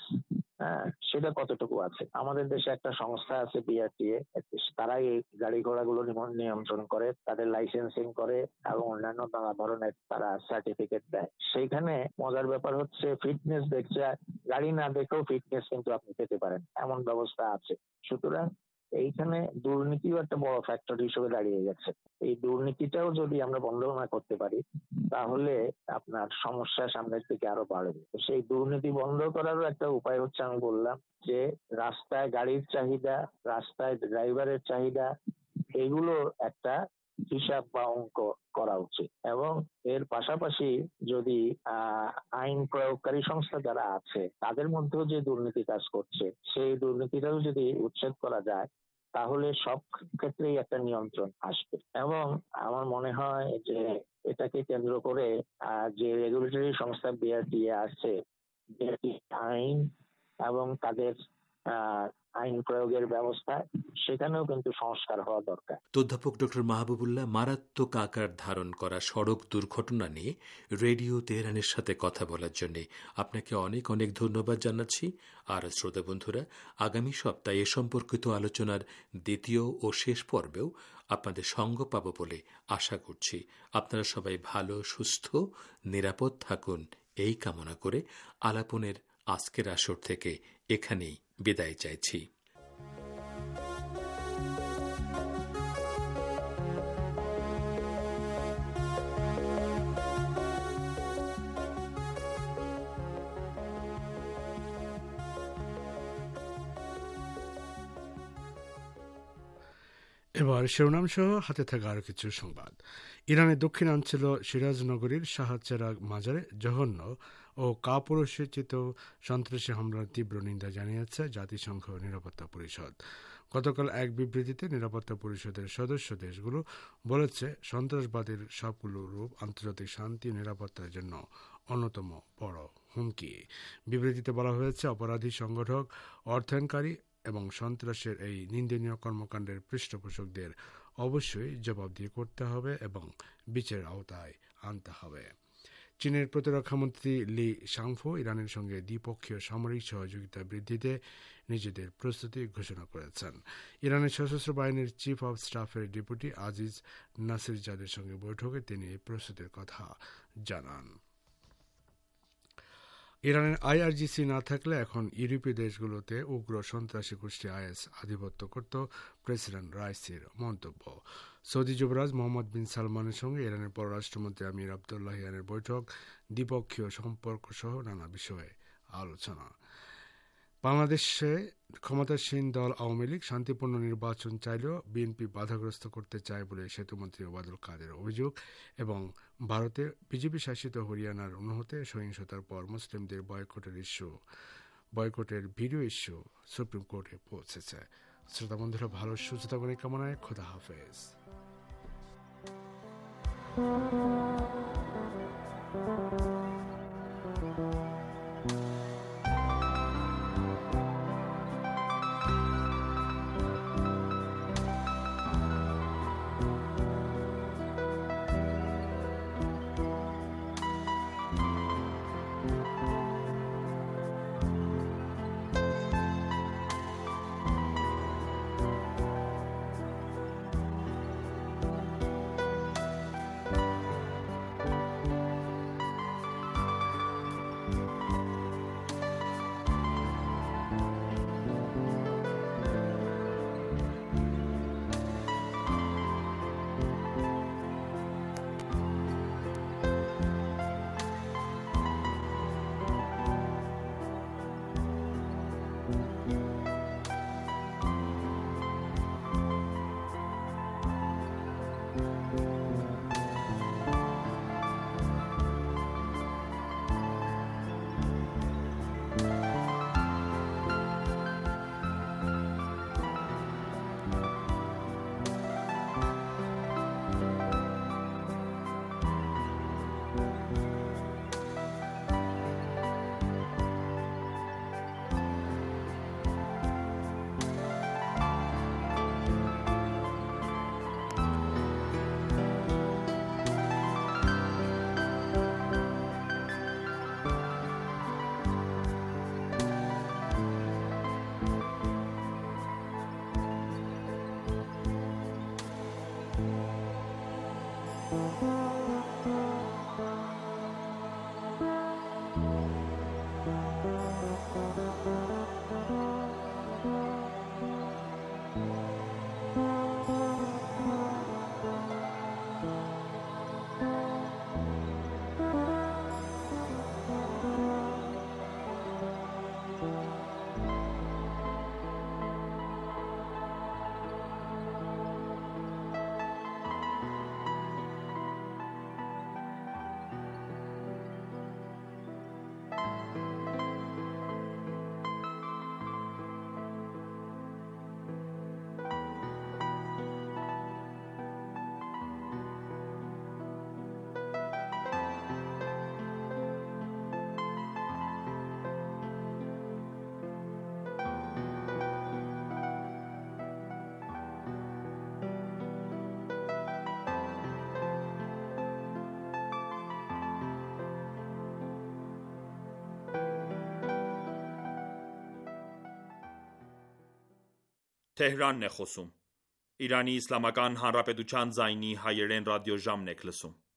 সেটা কতটুকু আছে? আমাদের দেশে একটা সংস্থা আছে বিআরটিএ, তারাই এই গাড়ি ঘোড়াগুলো নিয়ন্ত্রণ করে, তাদের লাইসেন্সিং করে এবং অন্যান্য নানা ধরনের তারা সার্টিফিকেট দেয়। সেইখানে মজার ব্যাপার হচ্ছে ফিটনেস দেখছে, গাড়ি না দেখেও ফিটনেস কিন্তু আপনি পেতে পারেন, এমন ব্যবস্থা আছে। সুতরাং এইখানে দুর্নীতিও একটা বড় ফ্যাক্টর হিসেবে দাঁড়িয়ে গেছে। এই দুর্নীতিটাও যদি আমরা বন্ধ না করতে পারি তাহলে আপনার সমস্যা সামনের দিকে আরো বাড়বে। সেই দুর্নীতি বন্ধ করারও একটা উপায় হচ্ছে, আমি বললাম যে রাস্তায় গাড়ির চাহিদা, রাস্তায় ড্রাইভারের চাহিদা, এগুলো একটা হিসাব বা অঙ্ক করা উচিত। এবং এর পাশাপাশি যদি আইন প্রয়োগকারী সংস্থা যারা আছে তাদের মধ্যেও যে দুর্নীতি কাজ করছে, সেই দুর্নীতিটাও যদি উচ্ছেদ করা যায় তাহলে সব ক্ষেত্রেই একটা নিয়ন্ত্রণ আসবে। এবং আমার মনে হয় যে এটাকে কেন্দ্র করে যে রেগুলেটরি সংস্থা বিআরটিএ আছে, বিআরটিএ আইন এবং তাদের আইন প্রয়োগের ব্যবস্থা, সেখানেও কিন্তু সংস্কার হওয়া দরকার। অধ্যাপক ডক্টর মাহবুবুল্লাহ, মারাত্মক আকার ধারণ করা সড়ক দুর্ঘটনা নিয়ে রেডিও তেহরানের সাথে কথা বলার জন্য আপনাকে অনেক অনেক ধন্যবাদ জানাচ্ছি। আর শ্রোতা বন্ধুরা, আগামী সপ্তাহে এ সম্পর্কিত আলোচনার দ্বিতীয় ও শেষ পর্বেও আপনাদের সঙ্গ পাব বলে আশা করছি। আপনারা সবাই ভালো, সুস্থ, নিরাপদ থাকুন এই কামনা করে আলাপনের আজকের আসর থেকে এখানেই বিদায় চাইছি। এবার শিরোনাম সহ হাতে থাকা আরো কিছু সংবাদ। ইরানের দক্ষিণাঞ্চল সিরাজ নগরীর শাহচেরাগ মাজারে জঘন্য ও কাপুরুষোচিত সন্ত্রাসী হামলার তীব্র নিন্দা জানিয়েছে জাতিসংঘ নিরাপত্তা পরিষদ। গতকাল এক বিবৃতিতে নিরাপত্তা পরিষদের সদস্য দেশগুলো বলেছে, সন্ত্রাসবাদের সবগুলো রূপ আন্তর্জাতিক শান্তি ও নিরাপত্তার জন্য অন্যতম বড় হুমকি। বিবৃতিতে বলা হয়েছে, অপরাধী সংগঠক, অর্থায়নকারী এবং সন্ত্রাসের এই নিন্দনীয় কর্মকাণ্ডের পৃষ্ঠপোষকদের অবশ্যই জবাবদিহি করতে হবে এবং বিচারের আওতায় আনতে হবে। চীনের প্রতিরক্ষামন্ত্রী লি শাংফো ইরানের সঙ্গে দ্বিপক্ষীয় সামরিক সহযোগিতা বৃদ্ধিতে নিজেদের প্রস্তুতি ঘোষণা করেছেন। ইরানের সশস্ত্র বাহিনীর চিফ অব স্টাফের ডেপুটি আজিজ নাসিরজাদের সঙ্গে বৈঠকে তিনি এই প্রস্তুতির কথা জানান। ইরানের আইআরজিসি না থাকলে এখন ইউরোপীয় দেশগুলোতে উগ্র সন্ত্রাসী গোষ্ঠী আইএস আধিপত্য করত, প্রেসিডেন্ট রাইসির মন্তব্য। সৌদি যুবরাজ মোহাম্মদ বিন সালমানের সঙ্গে ইরানের পররাষ্ট্রমন্ত্রী আমির আবদুল্লাহিয়ানের বৈঠক, দ্বিপক্ষীয় সম্পর্ক সহ নানা বিষয়ে আলোচনা। বাংলাদেশে ক্ষমতাসীন দল আওয়ামী লীগ শান্তিপূর্ণ নির্বাচন চাইলেও বিএনপি বাধাগ্রস্ত করতে চায় বলে সেতুমন্ত্রী ওবায়দুল কাদের অভিযোগ, এবং ভারতে বিজেপি শাসিত হরিয়ানার অনুহতে সহিংসতার পর মুসলিমদের বয়কটের ভিডিও ইস্যু সুপ্রিম কোর্টে পৌঁছেছে। শ্রোতা বন্ধুরা, ভালো সুস্থতা কামনায় খোদা হাফেজ। Թեհրանն է խոսում։ Իրանի Իսլամական Հանրապետության ձայնի հայերեն ռադիոժամն եք լսում։